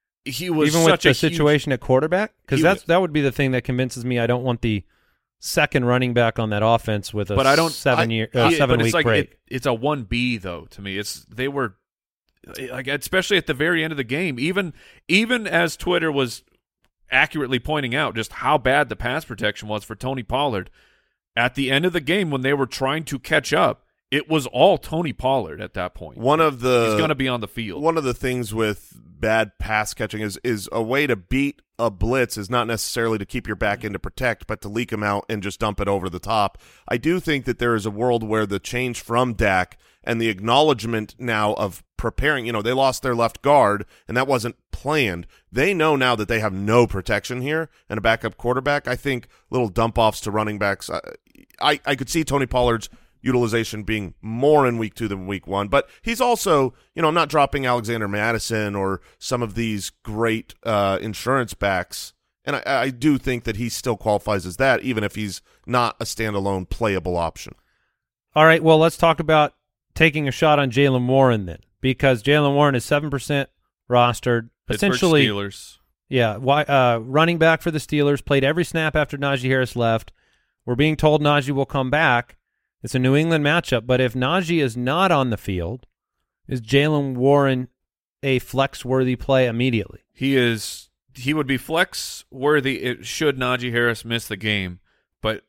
he was Even with such the a situation at quarterback, because He that's was- that would be the thing that convinces me I don't want the second running back on that offense with a But I don't- seven I- year huge. uh, Yeah, seven but week it's like break. It, it's a one B though to me. It's they were like especially at the very end of the game. Even even as Twitter was accurately pointing out just how bad the pass protection was for Tony Pollard at the end of the game when they were trying to catch up. It was all Tony Pollard at that point. One of the He's going to be on the field. One of the things with bad pass catching is is a way to beat a blitz is not necessarily to keep your back end to protect, but to leak them out and just dump it over the top. I do think that there is a world where the change from Dak and the acknowledgement now of preparing, you know, they lost their left guard, and that wasn't planned. They know now that they have no protection here and a backup quarterback. I think little dump-offs to running backs, I, I, I could see Tony Pollard's utilization being more in week two than week one, but he's also, you know, I'm not dropping Alexander Madison or some of these great uh, insurance backs, and I, I do think that he still qualifies as that, even if he's not a standalone playable option. All right, well, let's talk about taking a shot on Jaylen Warren then, because Jaylen Warren is seven percent rostered. Pittsburgh Essentially, Steelers. yeah, why, uh, running back for the Steelers, played every snap after Najee Harris left. We're being told Najee will come back. It's a New England matchup, but if Najee is not on the field, is Jaylen Warren a flex-worthy play immediately? He is. He would be flex worthy it, should Najee Harris miss the game. But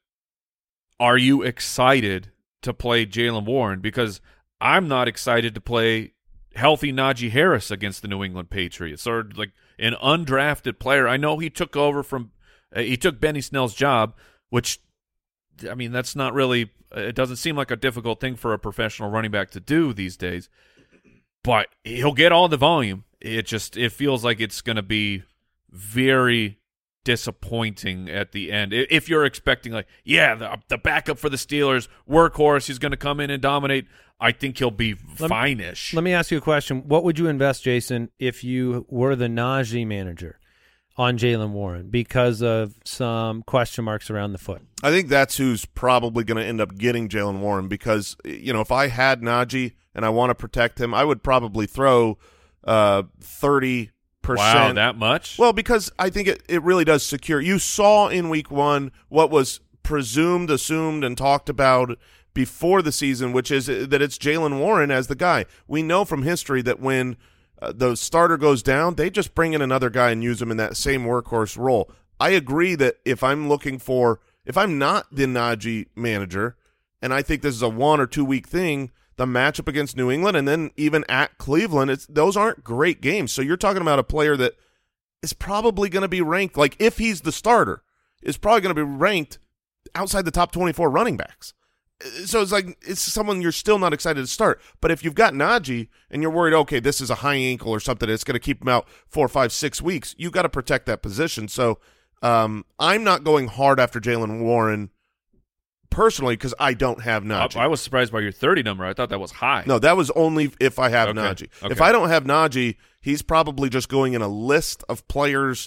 are you excited to play Jaylen Warren? Because I'm not excited to play healthy Najee Harris against the New England Patriots, or like an undrafted player. I know he took over from uh, he took Benny Snell's job, which I mean, that's not really – it doesn't seem like a difficult thing for a professional running back to do these days. But he'll get all the volume. It just – it feels like it's going to be very disappointing at the end. If you're expecting like, yeah, the, the backup for the Steelers, workhorse, he's going to come in and dominate, I think he'll be let fine-ish. Me, let me ask you a question. What would you invest, Jason, if you were the Najee manager on Jaylen Warren because of some question marks around the foot? I think that's who's probably going to end up getting Jaylen Warren because, you know, if I had Najee and I want to protect him, I would probably throw uh, thirty percent. Wow, that much? Well, because I think it, it really does secure. You saw in week one what was presumed, assumed, and talked about before the season, which is that it's Jaylen Warren as the guy. We know from history that when uh, the starter goes down, they just bring in another guy and use him in that same workhorse role. I agree that if I'm looking for – if I'm not the Najee manager and I think this is a one- or two-week thing, the matchup against New England and then even at Cleveland, it's, those aren't great games. So you're talking about a player that is probably going to be ranked – like if he's the starter, is probably going to be ranked outside the top twenty-four running backs. So it's like it's someone you're still not excited to start. But if you've got Najee and you're worried, okay, this is a high ankle or something that's going to keep him out four, five, six weeks, you've got to protect that position. So um, I'm not going hard after Jaylen Warren personally because I don't have Najee. I, I was surprised by your thirty number. I thought that was high. No, that was only if I have okay. Najee. Okay. If I don't have Najee, he's probably just going in a list of players,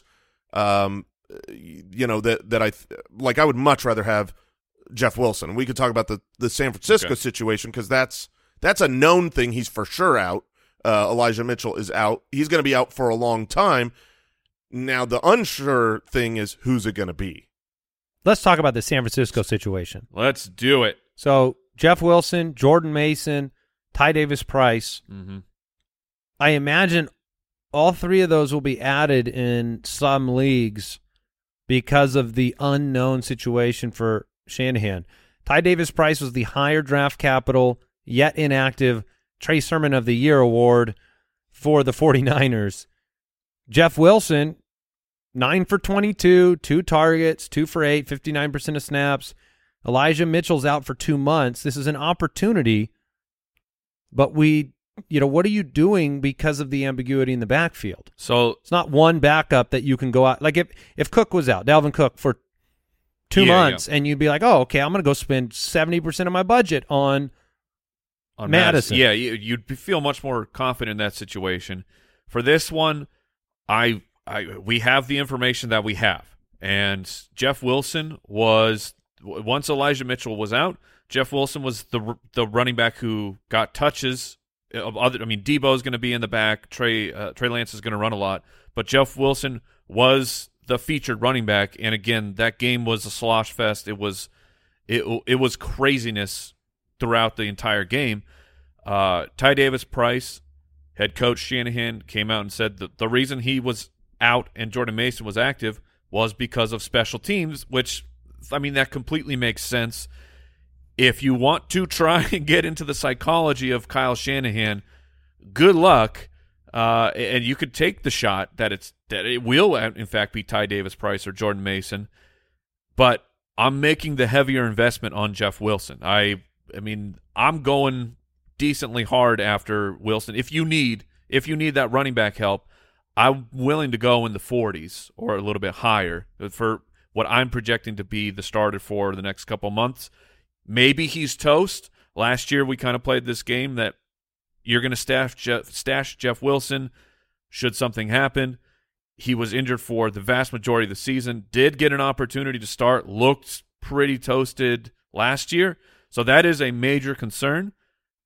um, you know, that, that I – like I would much rather have – Jeff Wilson. We could talk about the, the San Francisco okay. situation because that's that's a known thing. He's for sure out. Uh, Elijah Mitchell is out. He's going to be out for a long time. Now, the unsure thing is who's it going to be? Let's talk about the San Francisco situation. Let's do it. So, Jeff Wilson, Jordan Mason, Ty Davis-Price. Mm-hmm. I imagine all three of those will be added in some leagues because of the unknown situation for Shanahan. Ty Davis-Price was the higher draft capital, yet inactive, Trey Sermon of the Year award for the 49ers. Jeff Wilson, nine for twenty-two, two targets, two for eight, fifty-nine percent of snaps. Elijah Mitchell's out for two months. This is an opportunity, but we, you know, what are you doing because of the ambiguity in the backfield? So it's not one backup that you can go out. Like if, if Cook was out, Dalvin Cook for two yeah, months, yeah. and you'd be like, oh, okay, I'm going to go spend seventy percent of my budget on, on Madison. Madison. Yeah, you'd feel much more confident in that situation. For this one, I, I we have the information that we have. And Jeff Wilson was, once Elijah Mitchell was out, Jeff Wilson was the the running back who got touches. Of other, I mean, Debo's going to be in the back. Trey, uh, Trey Lance is going to run a lot. But Jeff Wilson was the featured running back, and again, that game was a slosh fest. It was, it it was craziness throughout the entire game. Uh, Ty Davis-Price, head coach Shanahan, came out and said that the reason he was out and Jordan Mason was active was because of special teams, which, I mean, that completely makes sense. If you want to try and get into the psychology of Kyle Shanahan, good luck. Uh, and you could take the shot that it's that it will, in fact, be Ty Davis-Price or Jordan Mason. But I'm making the heavier investment on Jeff Wilson. I, I mean, I'm going decently hard after Wilson. If you need, if you need that running back help, I'm willing to go in the forties or a little bit higher for what I'm projecting to be the starter for the next couple months. Maybe he's toast. Last year we kind of played this game that you're going to stash Jeff, stash Jeff Wilson should something happen. He was injured for the vast majority of the season, did get an opportunity to start, looked pretty toasted last year. So that is a major concern.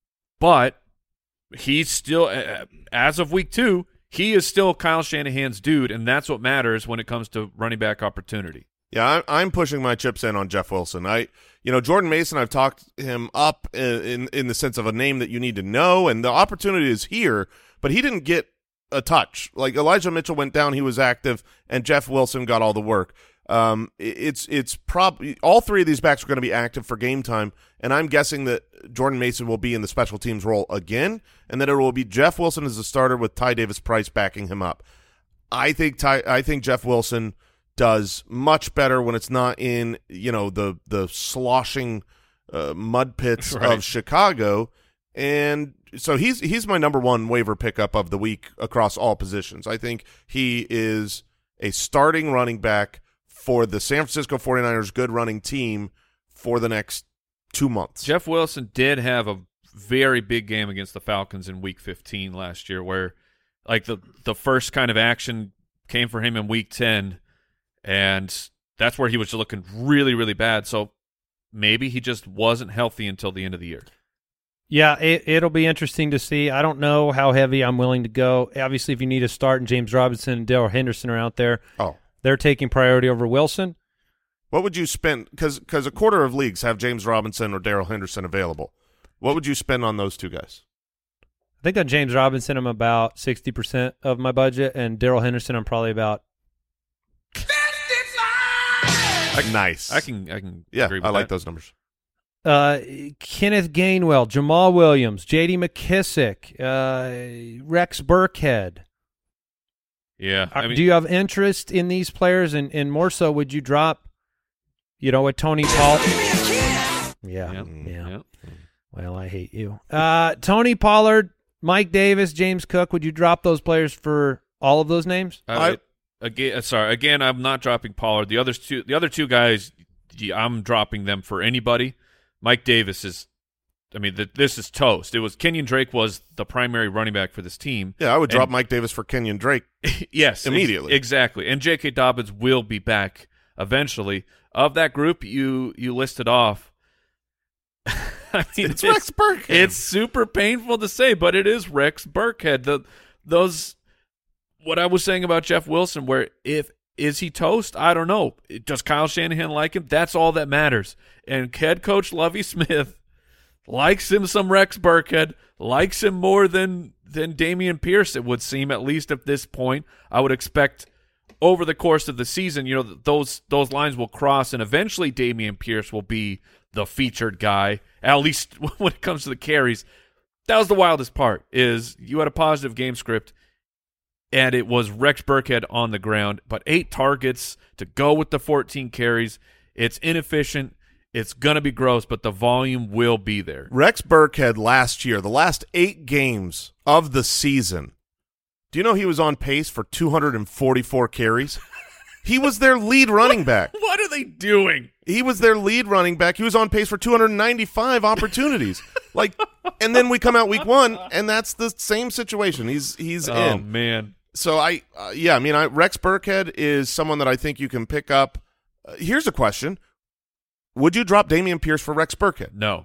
But he's still, as of week two, he is still Kyle Shanahan's dude, and that's what matters when it comes to running back opportunity. Yeah, I'm pushing my chips in on Jeff Wilson. I, you know, Jordan Mason, I've talked him up in, in in the sense of a name that you need to know, and the opportunity is here, but he didn't get a touch. Like Elijah Mitchell went down, he was active, and Jeff Wilson got all the work. Um, it's it's probably all three of these backs are going to be active for game time, and I'm guessing that Jordan Mason will be in the special teams role again, and that it will be Jeff Wilson as the starter with Ty Davis-Price backing him up. I think Ty, I think Jeff Wilson does much better when it's not in, you know, the the sloshing uh, mud pits right. of Chicago. And so he's he's my number one waiver pickup of the week across all positions. I think he is a starting running back for the San Francisco forty-niners good running team for the next two months. Jeff Wilson did have a very big game against the Falcons in week fifteen last year where like the, the first kind of action came for him in week ten, and that's where he was looking really, really bad. So maybe he just wasn't healthy until the end of the year. Yeah, it, it'll be interesting to see. I don't know how heavy I'm willing to go. Obviously, if you need a start and James Robinson and Darrell Henderson are out there, oh. they're taking priority over Wilson. What would you spend? Because because a quarter of leagues have James Robinson or Darrell Henderson available. What would you spend on those two guys? I think on James Robinson, I'm about sixty percent of my budget, and Darrell Henderson, I'm probably about I, nice. I can I can yeah, agree with I like that. those numbers. uh, Kenneth Gainwell, Jamal Williams, J D McKissick, uh, Rex Burkhead. Yeah. I mean, Do you have interest in these players? And, and more so, would you drop, you know, a Tony Pollard? Yeah, yeah, yeah. yeah. Well, I hate you. Uh, Tony Pollard, Mike Davis, James Cook, would you drop those players for all of those names? I, I, again, sorry. Again, I'm not dropping Pollard. The other two, the other two guys, I'm dropping them for anybody. Mike Davis is, I mean, the, this is toast. It was Kenyon Drake was the primary running back for this team. Yeah, I would drop and, Mike Davis for Kenyon Drake. yes, immediately. Ex- exactly. And J K. Dobbins will be back eventually. Of that group you you listed off, I mean, it's, it's Rex Burkhead. It's super painful to say, but it is Rex Burkhead. The those what I was saying about Jeff Wilson, where if is he toast? I don't know. Does Kyle Shanahan like him? That's all that matters. And head coach Lovie Smith likes him some Rex Burkhead, likes him more than than Dameon Pierce, it would seem, at least at this point. I would expect over the course of the season, you know, those those lines will cross, and eventually Dameon Pierce will be the featured guy, at least when it comes to the carries. That was the wildest part, is you had a positive game script, and it was Rex Burkhead on the ground, but eight targets to go with the fourteen carries. It's inefficient. It's going to be gross, but the volume will be there. Rex Burkhead last year, the last eight games of the season, do you know he was on pace for two hundred forty-four carries? He was their lead running back. What are they doing? He was their lead running back. He was on pace for two hundred ninety-five opportunities. Like, and then we come out week one, and that's the same situation. He's he's oh, in. Oh man. So I, uh, yeah, I mean, I, Rex Burkhead is someone that I think you can pick up. Uh, here's a question: would you drop Dameon Pierce for Rex Burkhead? No.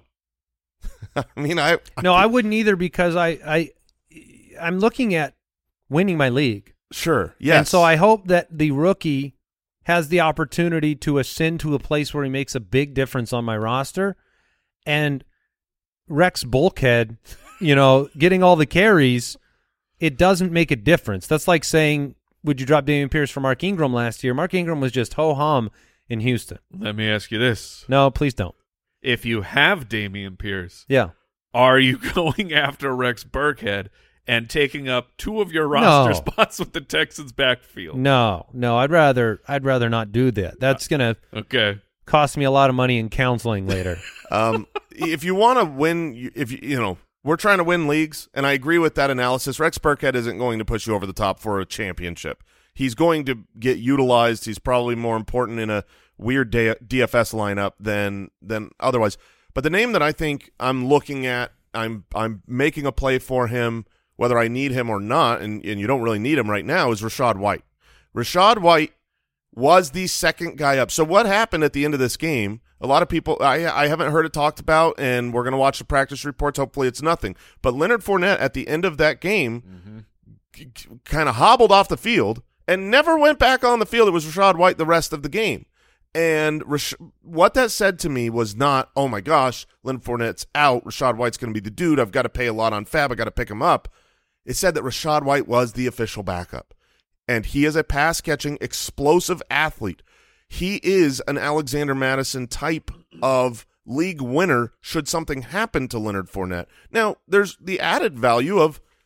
I mean, I, I no, I wouldn't either, because I I I'm looking at winning my league. Sure. Yes. And so I hope that the rookie has the opportunity to ascend to a place where he makes a big difference on my roster. And Rex Bulkhead, you know, getting all the carries, it doesn't make a difference. That's like saying, would you drop Dameon Pierce for Mark Ingram last year? Mark Ingram was just ho-hum in Houston. Let me ask you this. No, please don't. If you have Dameon Pierce, yeah, are you going after Rex Burkhead and taking up two of your roster No. spots with the Texans backfield? No, no, I'd rather I'd rather not do that. That's gonna okay. cost me a lot of money in counseling later. um, if you want to win, if you you know, we're trying to win leagues, and I agree with that analysis. Rex Burkhead isn't going to push you over the top for a championship. He's going to get utilized. He's probably more important in a weird D F S lineup than than otherwise. But the name that I think I'm looking at, I'm I'm making a play for him, whether I need him or not, and, and you don't really need him right now, is Rachaad White. Rachaad White was the second guy up. So what happened at the end of this game, a lot of people, I, I haven't heard it talked about, and we're going to watch the practice reports. Hopefully it's nothing. But Leonard Fournette at the end of that game mm-hmm. kind of hobbled off the field and never went back on the field. It was Rachaad White the rest of the game. And Rash- what that said to me was not, oh, my gosh, Leonard Fournette's out. Rachaad White's going to be the dude. I've got to pay a lot on Fab. I've got to pick him up. It said that Rachaad White was the official backup. And he is a pass-catching, explosive athlete. He is an Alexander Madison type of league winner should something happen to Leonard Fournette. Now, there's the added value of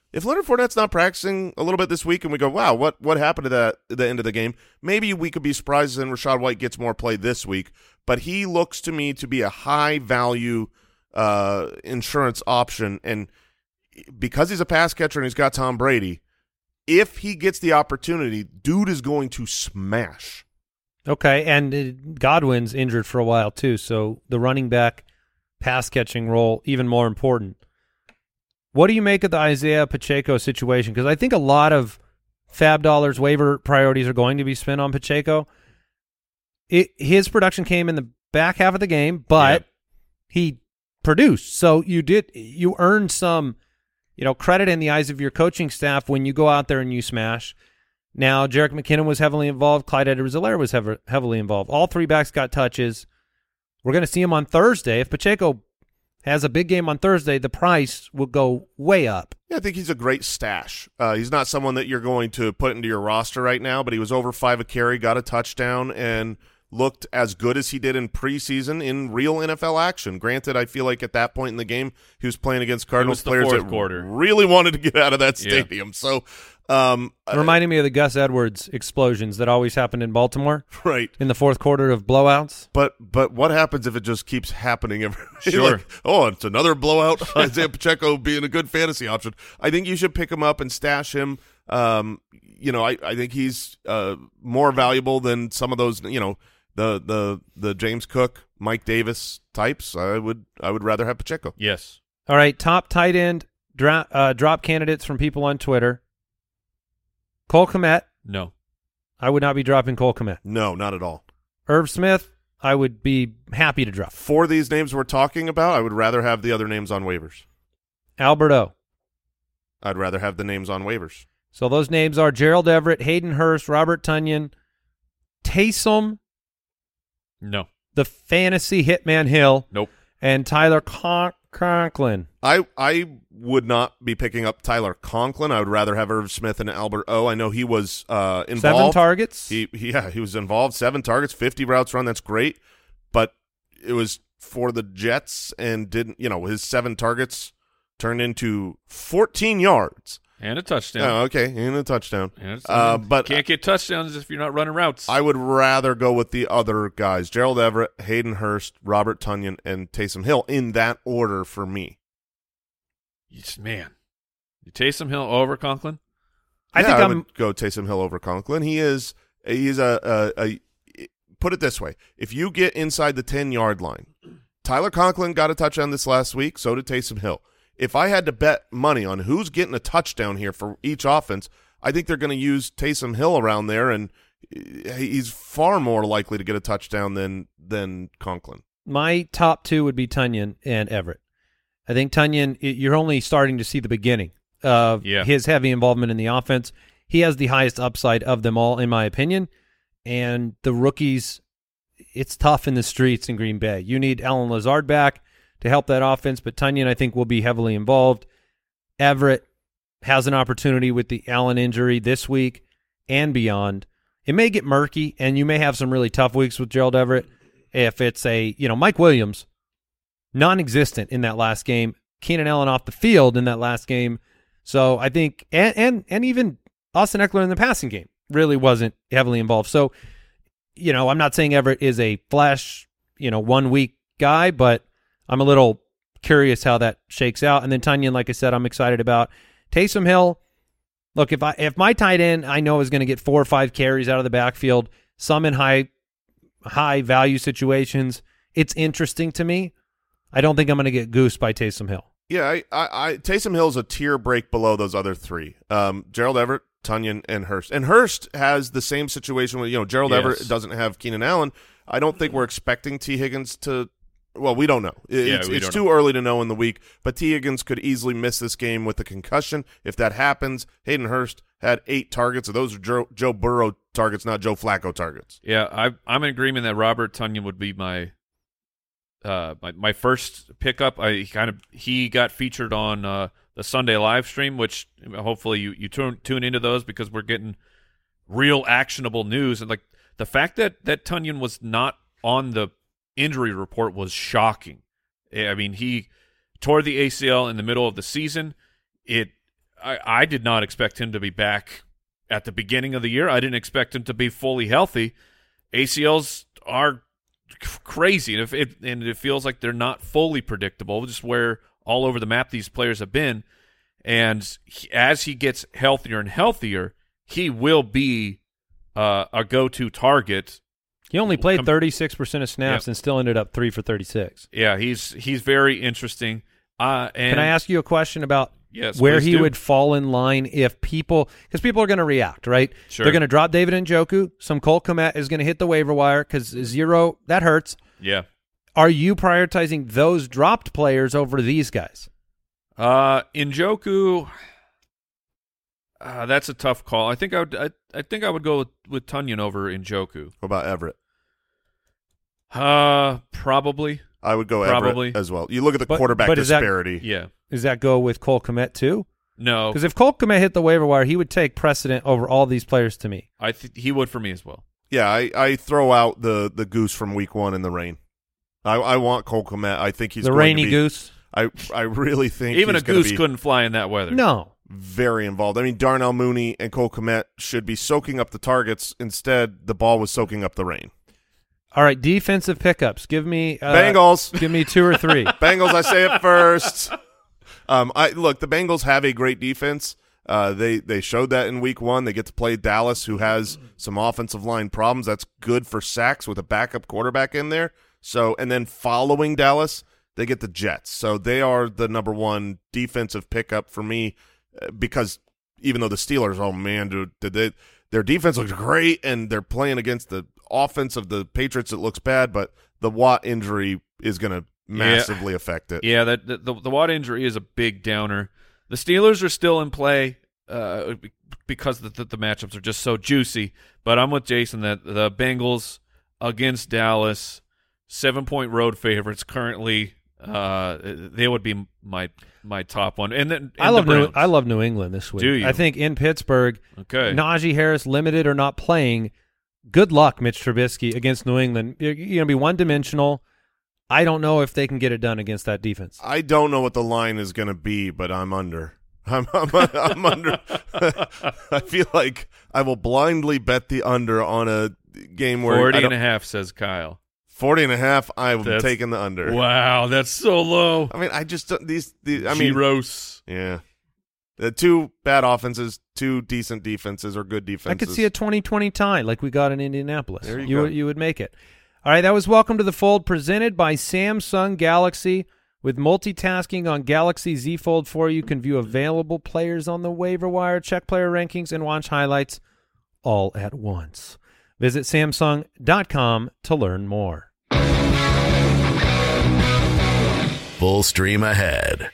If Leonard Fournette's not practicing a little bit this week and we go, wow, what what happened to that at the end of the game, maybe we could be surprised and Rachaad White gets more play this week. But he looks to me to be a high-value uh, insurance option. And because he's a pass catcher and he's got Tom Brady, if he gets the opportunity, dude is going to smash. Okay, and uh, Godwin's injured for a while too, so the running back pass-catching role even more important. What do you make of the Isaiah Pacheco situation? Because I think a lot of Fab Dollars waiver priorities are going to be spent on Pacheco. It, his production came in the back half of the game, but yep. he produced. So you did you earned some, you know, credit in the eyes of your coaching staff when you go out there and you smash. Now, Jerick McKinnon was heavily involved. Clyde Edwards-Helaire was hev- heavily involved. All three backs got touches. We're going to see him on Thursday. If Pacheco has a big game on Thursday, the price will go way up. Yeah, I think he's a great stash. Uh, he's not someone that you're going to put into your roster right now, but he was over five a carry, got a touchdown, and looked as good as he did in preseason in real N F L action. Granted, I feel like at that point in the game, he was playing against Cardinals players that quarter. really wanted to get out of that stadium. Yeah. So, um, reminding me of the Gus Edwards explosions that always happened in Baltimore, right? In the fourth quarter of blowouts. But but what happens if it just keeps happening every? Sure. Like, oh, it's another blowout. Isaiah Pacheco being a good fantasy option. I think you should pick him up and stash him. Um, you know, I I think he's uh more valuable than some of those. You know. The the the James Cook, Mike Davis types, I would I would rather have Pacheco. Yes. All right, top tight end dra- uh, drop candidates from people on Twitter. Cole Kmet. No. I would not be dropping Cole Kmet. No, not at all. Irv Smith, I would be happy to drop. For these names we're talking about, I would rather have the other names on waivers. Albert O. I'd rather have the names on waivers. So those names are Gerald Everett, Hayden Hurst, Robert Tonyan, Taysom. No. The fantasy hitman Hill. Nope. And Tyler Con- Conklin. I I would not be picking up Tyler Conklin. I would rather have Irv Smith and Albert O. I know he was uh, involved. Seven targets? He, yeah, he was involved. Seven targets, fifty routes run. That's great. But it was for the Jets and didn't, you know, his seven targets turned into fourteen yards. And a touchdown. Oh, okay, and a touchdown. And uh, but can't get touchdowns if you're not running routes. I would rather go with the other guys: Gerald Everett, Hayden Hurst, Robert Tonyan, and Taysom Hill in that order for me. Yes, man, you Taysom Hill over Conklin? I yeah, think I I'm would go Taysom Hill over Conklin. He is he's a, a, a put it this way: if you get inside the ten yard line, Tyler Conklin got a touchdown this last week. So did Taysom Hill. If I had to bet money on who's getting a touchdown here for each offense, I think they're going to use Taysom Hill around there, and he's far more likely to get a touchdown than than Conklin. My top two would be Tonyan and Everett. I think Tonyan, you're only starting to see the beginning of yeah. his heavy involvement in the offense. He has the highest upside of them all, in my opinion, and the rookies, it's tough in the streets in Green Bay. You need Allen Lazard back to help that offense, but Tonyan, I think, will be heavily involved. Everett has an opportunity with the Allen injury this week and beyond. It may get murky, and you may have some really tough weeks with Gerald Everett if it's a, you know, Mike Williams, non-existent in that last game, Keenan Allen off the field in that last game. So I think, and and, and even Austin Eckler in the passing game really wasn't heavily involved. So, you know, I'm not saying Everett is a flash, you know, one-week guy, but I'm a little curious how that shakes out. And then Tonyan, like I said, I'm excited about. Taysom Hill, look, if I if my tight end I know is going to get four or five carries out of the backfield, some in high high value situations, it's interesting to me. I don't think I'm going to get goosed by Taysom Hill. Yeah, I, I, I Taysom Hill's a tier break below those other three. Um, Gerald Everett, Tonyan, and Hurst. And Hurst has the same situation with, you know, Gerald yes. Everett doesn't have Keenan Allen. I don't think we're expecting T. Higgins to Well, we don't know. It's, yeah, we it's don't too know. early to know in the week, but T. Higgins could easily miss this game with a concussion. If that happens, Hayden Hurst had eight targets. So those are Joe, Joe Burrow targets, not Joe Flacco targets. Yeah, I, I'm in agreement that Robert Tonyan would be my uh, my, my first pickup. I kind of he got featured on uh, the Sunday live stream, which hopefully you, you tune, tune into those because we're getting real actionable news. And like the fact that, that Tonyan was not on the injury report was shocking. I mean, he tore the A C L in the middle of the season. It I, I did not expect him to be back at the beginning of the year. I didn't expect him to be fully healthy. A C Ls are crazy, and, if it, and it feels like they're not fully predictable, just where all over the map these players have been. And he, as he gets healthier and healthier, he will be uh, a go-to target. He only played thirty-six percent of snaps yep. and still ended up three for thirty-six. Yeah, he's he's very interesting. Uh, and Can I ask you a question about yes, where he do. would fall in line if people – because people are going to react, right? Sure. They're going to drop David Njoku. Some Cole Kmet is going to hit the waiver wire because zero – that hurts. Yeah. Are you prioritizing those dropped players over these guys? Uh, Njoku, uh, that's a tough call. I think I would. I, I think I would go with, with Tunyon over Njoku. What about Everett? Uh, probably. I would go probably Everett as well. You look at the but, quarterback but disparity. That, yeah. Does that go with Cole Kmet too? No, because if Cole Kmet hit the waiver wire, he would take precedent over all these players to me. I th- he would for me as well. Yeah, I, I throw out the the goose from week one in the rain. I, I want Cole Kmet. I think he's the going rainy to be, goose. I I really think even he's a goose be couldn't fly in that weather. No, very involved. I mean, Darnell Mooney and Cole Kmet should be soaking up the targets. Instead, the ball was soaking up the rain. All right, defensive pickups. Give me uh, Bengals. Give me two or three. Bengals. I say it first. Um, I look. The Bengals have a great defense. Uh, they they showed that in week one. They get to play Dallas, who has some offensive line problems. That's good for sacks with a backup quarterback in there. So, and then following Dallas, they get the Jets. So they are the number one defensive pickup for me uh, because even though the Steelers, oh man, dude, did they, their defense looks great and they're playing against the offense of the Patriots, it looks bad, but the Watt injury is going to massively yeah. affect it. Yeah, that the, the, the Watt injury is a big downer. The Steelers are still in play uh, because the, the, the matchups are just so juicy, but I'm with Jason that the Bengals against Dallas, seven-point road favorites currently, uh, they would be my my top one. And then and I love the New I love New England this week. Do you? I think in Pittsburgh, okay, Najee Harris limited or not playing. Good luck, Mitch Trubisky, against New England. You're, you're going to be one-dimensional. I don't know if they can get it done against that defense. I don't know what the line is going to be, but I'm under. I'm, I'm, I'm under. I feel like I will blindly bet the under on a game where forty and a half, says Kyle. forty and a half, I'm That's, taking the under. Wow, that's so low. I mean, I just these, these I mean, Gross. Yeah. The two bad offenses, two decent defenses or good defenses. I could see a twenty twenty tie like we got in Indianapolis. There you, you go. Would, you would make it. All right, that was Welcome to the Fold presented by Samsung Galaxy. With multitasking on Galaxy Z Fold four, you can view available players on the waiver wire, check player rankings, and watch highlights all at once. Visit Samsung dot com to learn more. Full stream ahead.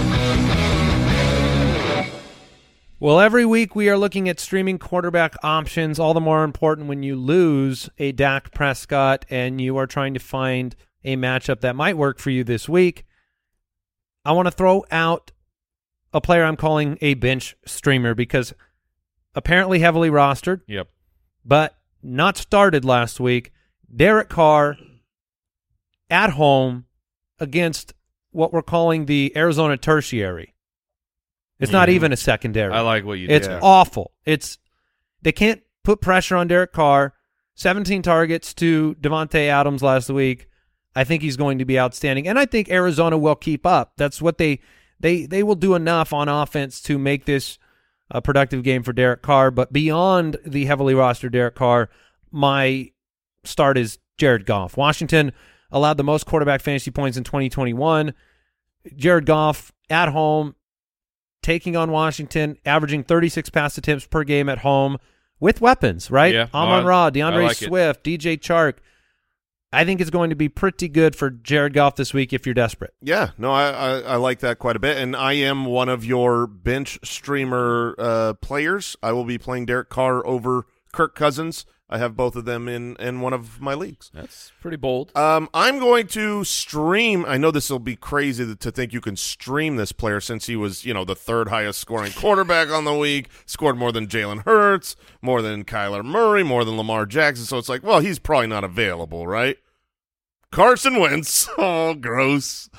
Well, every week we are looking at streaming quarterback options, all the more important when you lose a Dak Prescott and you are trying to find a matchup that might work for you this week. I want to throw out a player I'm calling a bench streamer because apparently heavily rostered, yep, but not started last week. Derek Carr at home against what we're calling the Arizona tertiary. It's not even a secondary. I like what you did. It's yeah. awful. It's they can't put pressure on Derek Carr. seventeen targets to Devontae Adams last week. I think he's going to be outstanding, and I think Arizona will keep up. That's what they they they will do enough on offense to make this a productive game for Derek Carr. But beyond the heavily rostered Derek Carr, my start is Jared Goff. Washington allowed the most quarterback fantasy points in twenty twenty-one. Jared Goff at home, taking on Washington, averaging thirty-six pass attempts per game at home with weapons, right? Yeah. Amon oh, Ra, DeAndre like Swift, it. D J Chark. I think it's going to be pretty good for Jared Goff this week if you're desperate. Yeah, no, I, I, I like that quite a bit, and I am one of your bench streamer uh, players. I will be playing Derek Carr over Kirk Cousins. I have both of them in, in one of my leagues. That's pretty bold. Um, I'm going to stream. I know this will be crazy to, to think you can stream this player since he was, you know, the third highest scoring quarterback on the week, scored more than Jalen Hurts, more than Kyler Murray, more than Lamar Jackson. So it's like, well, he's probably not available, right? Carson Wentz. Oh, gross.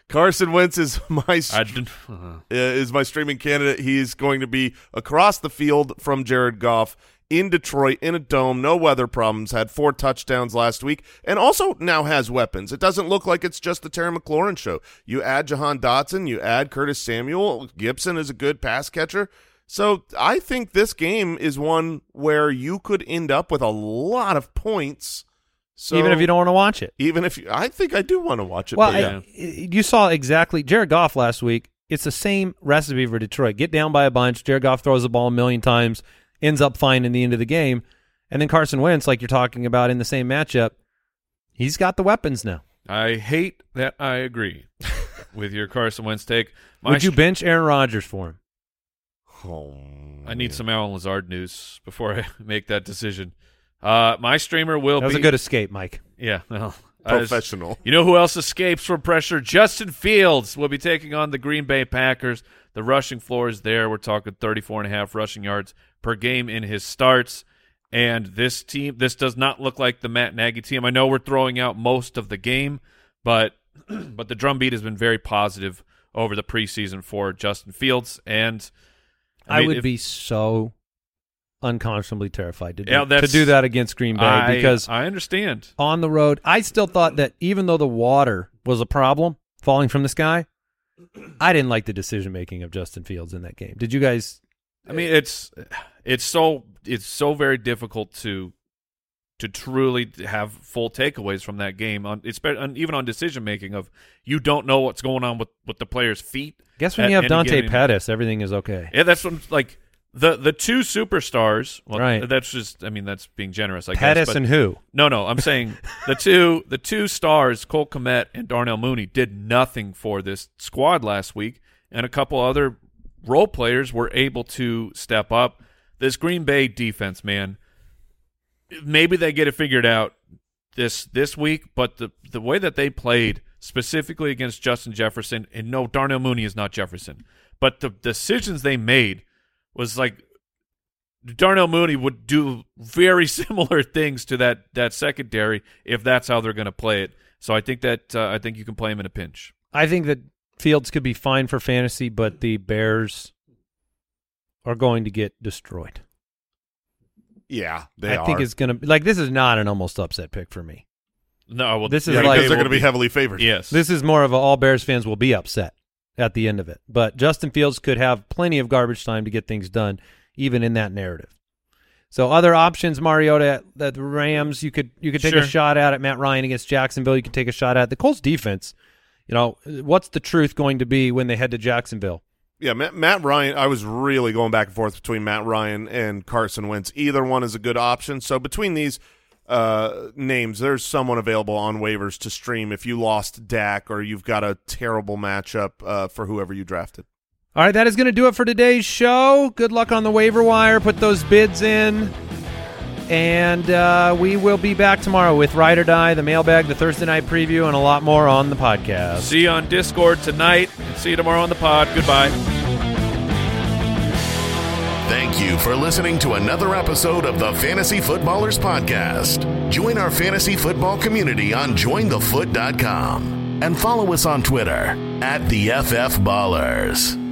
Carson Wentz is my I did, uh, uh, is my streaming candidate. He's going to be across the field from Jared Goff in Detroit in a dome, no weather problems, had four touchdowns last week, and also now has weapons. It doesn't look like it's just the Terry McLaurin show. You add Jahan Dotson, you add Curtis Samuel, Gibson is a good pass catcher. So I think this game is one where you could end up with a lot of points. So even if you don't want to watch it. Even if you, I think I do want to watch it. Well, but yeah. I, you saw exactly Jared Goff last week. It's the same recipe for Detroit. Get down by a bunch. Jared Goff throws the ball a million times, ends up fine in the end of the game. And then Carson Wentz, like you're talking about in the same matchup, he's got the weapons now. I hate that I agree with your Carson Wentz take. My Would you bench Aaron Rodgers for him? Oh, I need some Allen Lazard news before I make that decision. Uh, my streamer will That was be a good escape, Mike. Yeah, well, I was- professional. you know who else escapes from pressure? Justin Fields will be taking on the Green Bay Packers. The rushing floor is there. We're talking thirty-four and a half rushing yards per game in his starts. And this team, this does not look like the Matt Nagy team. I know we're throwing out most of the game, but but the drumbeat has been very positive over the preseason for Justin Fields. And I, I mean, would if- be so unconscionably terrified to do, Yeah, to that's- do that against Green Bay I, because I understand. on the road, I still thought that even though the water was a problem falling from the sky, I didn't like the decision-making of Justin Fields in that game. Did you guys? I mean, it's it's so it's so very difficult to to truly have full takeaways from that game on, on even on decision making of you don't know what's going on with, with the players' feet. I guess when at you have any Dante given- Pettis, everything is okay. Yeah, that's what like the the two superstars. Well, Right. That's just I mean that's being generous. I Pettis guess. But and who? no, no, I'm saying the two the two stars, Cole Kmet and Darnell Mooney, did nothing for this squad last week, and a couple other role players were able to step up. This Green Bay defense, man, maybe they get it figured out this this week, but the the way that they played specifically against Justin Jefferson, and no, Darnell Mooney is not Jefferson, but the decisions they made was like Darnell Mooney would do very similar things to that that secondary if that's how they're going to play it. So I think that uh, I think you can play him in a pinch. I think that Fields could be fine for fantasy, but the Bears are going to get destroyed. Yeah, they I are. think it's going to – like this is not an almost upset pick for me. No, well, This is yeah, like- because they're going to be heavily favored. yes. This is more of a all Bears fans will be upset at the end of it. But Justin Fields could have plenty of garbage time to get things done, even in that narrative. So other options, Mariota, at, at the Rams, you could you could take Sure. a shot at it. Matt Ryan against Jacksonville, you could take a shot at the Colts defense. You know, what's the truth going to be when they head to Jacksonville? Yeah, Matt, Matt Ryan, I was really going back and forth between Matt Ryan and Carson Wentz. Either one is a good option. So between these uh, names, there's someone available on waivers to stream if you lost Dak or you've got a terrible matchup uh, for whoever you drafted. All right, that is going to do it for today's show. Good luck on the waiver wire. Put those bids in. And uh, we will be back tomorrow with Ride or Die, the mailbag, the Thursday night preview, and a lot more on the podcast. See you on Discord tonight, and see you tomorrow on the pod. Goodbye. Thank you for listening to another episode of the Fantasy Footballers Podcast. Join our fantasy football community on join the foot dot com and follow us on Twitter at the F F Ballers.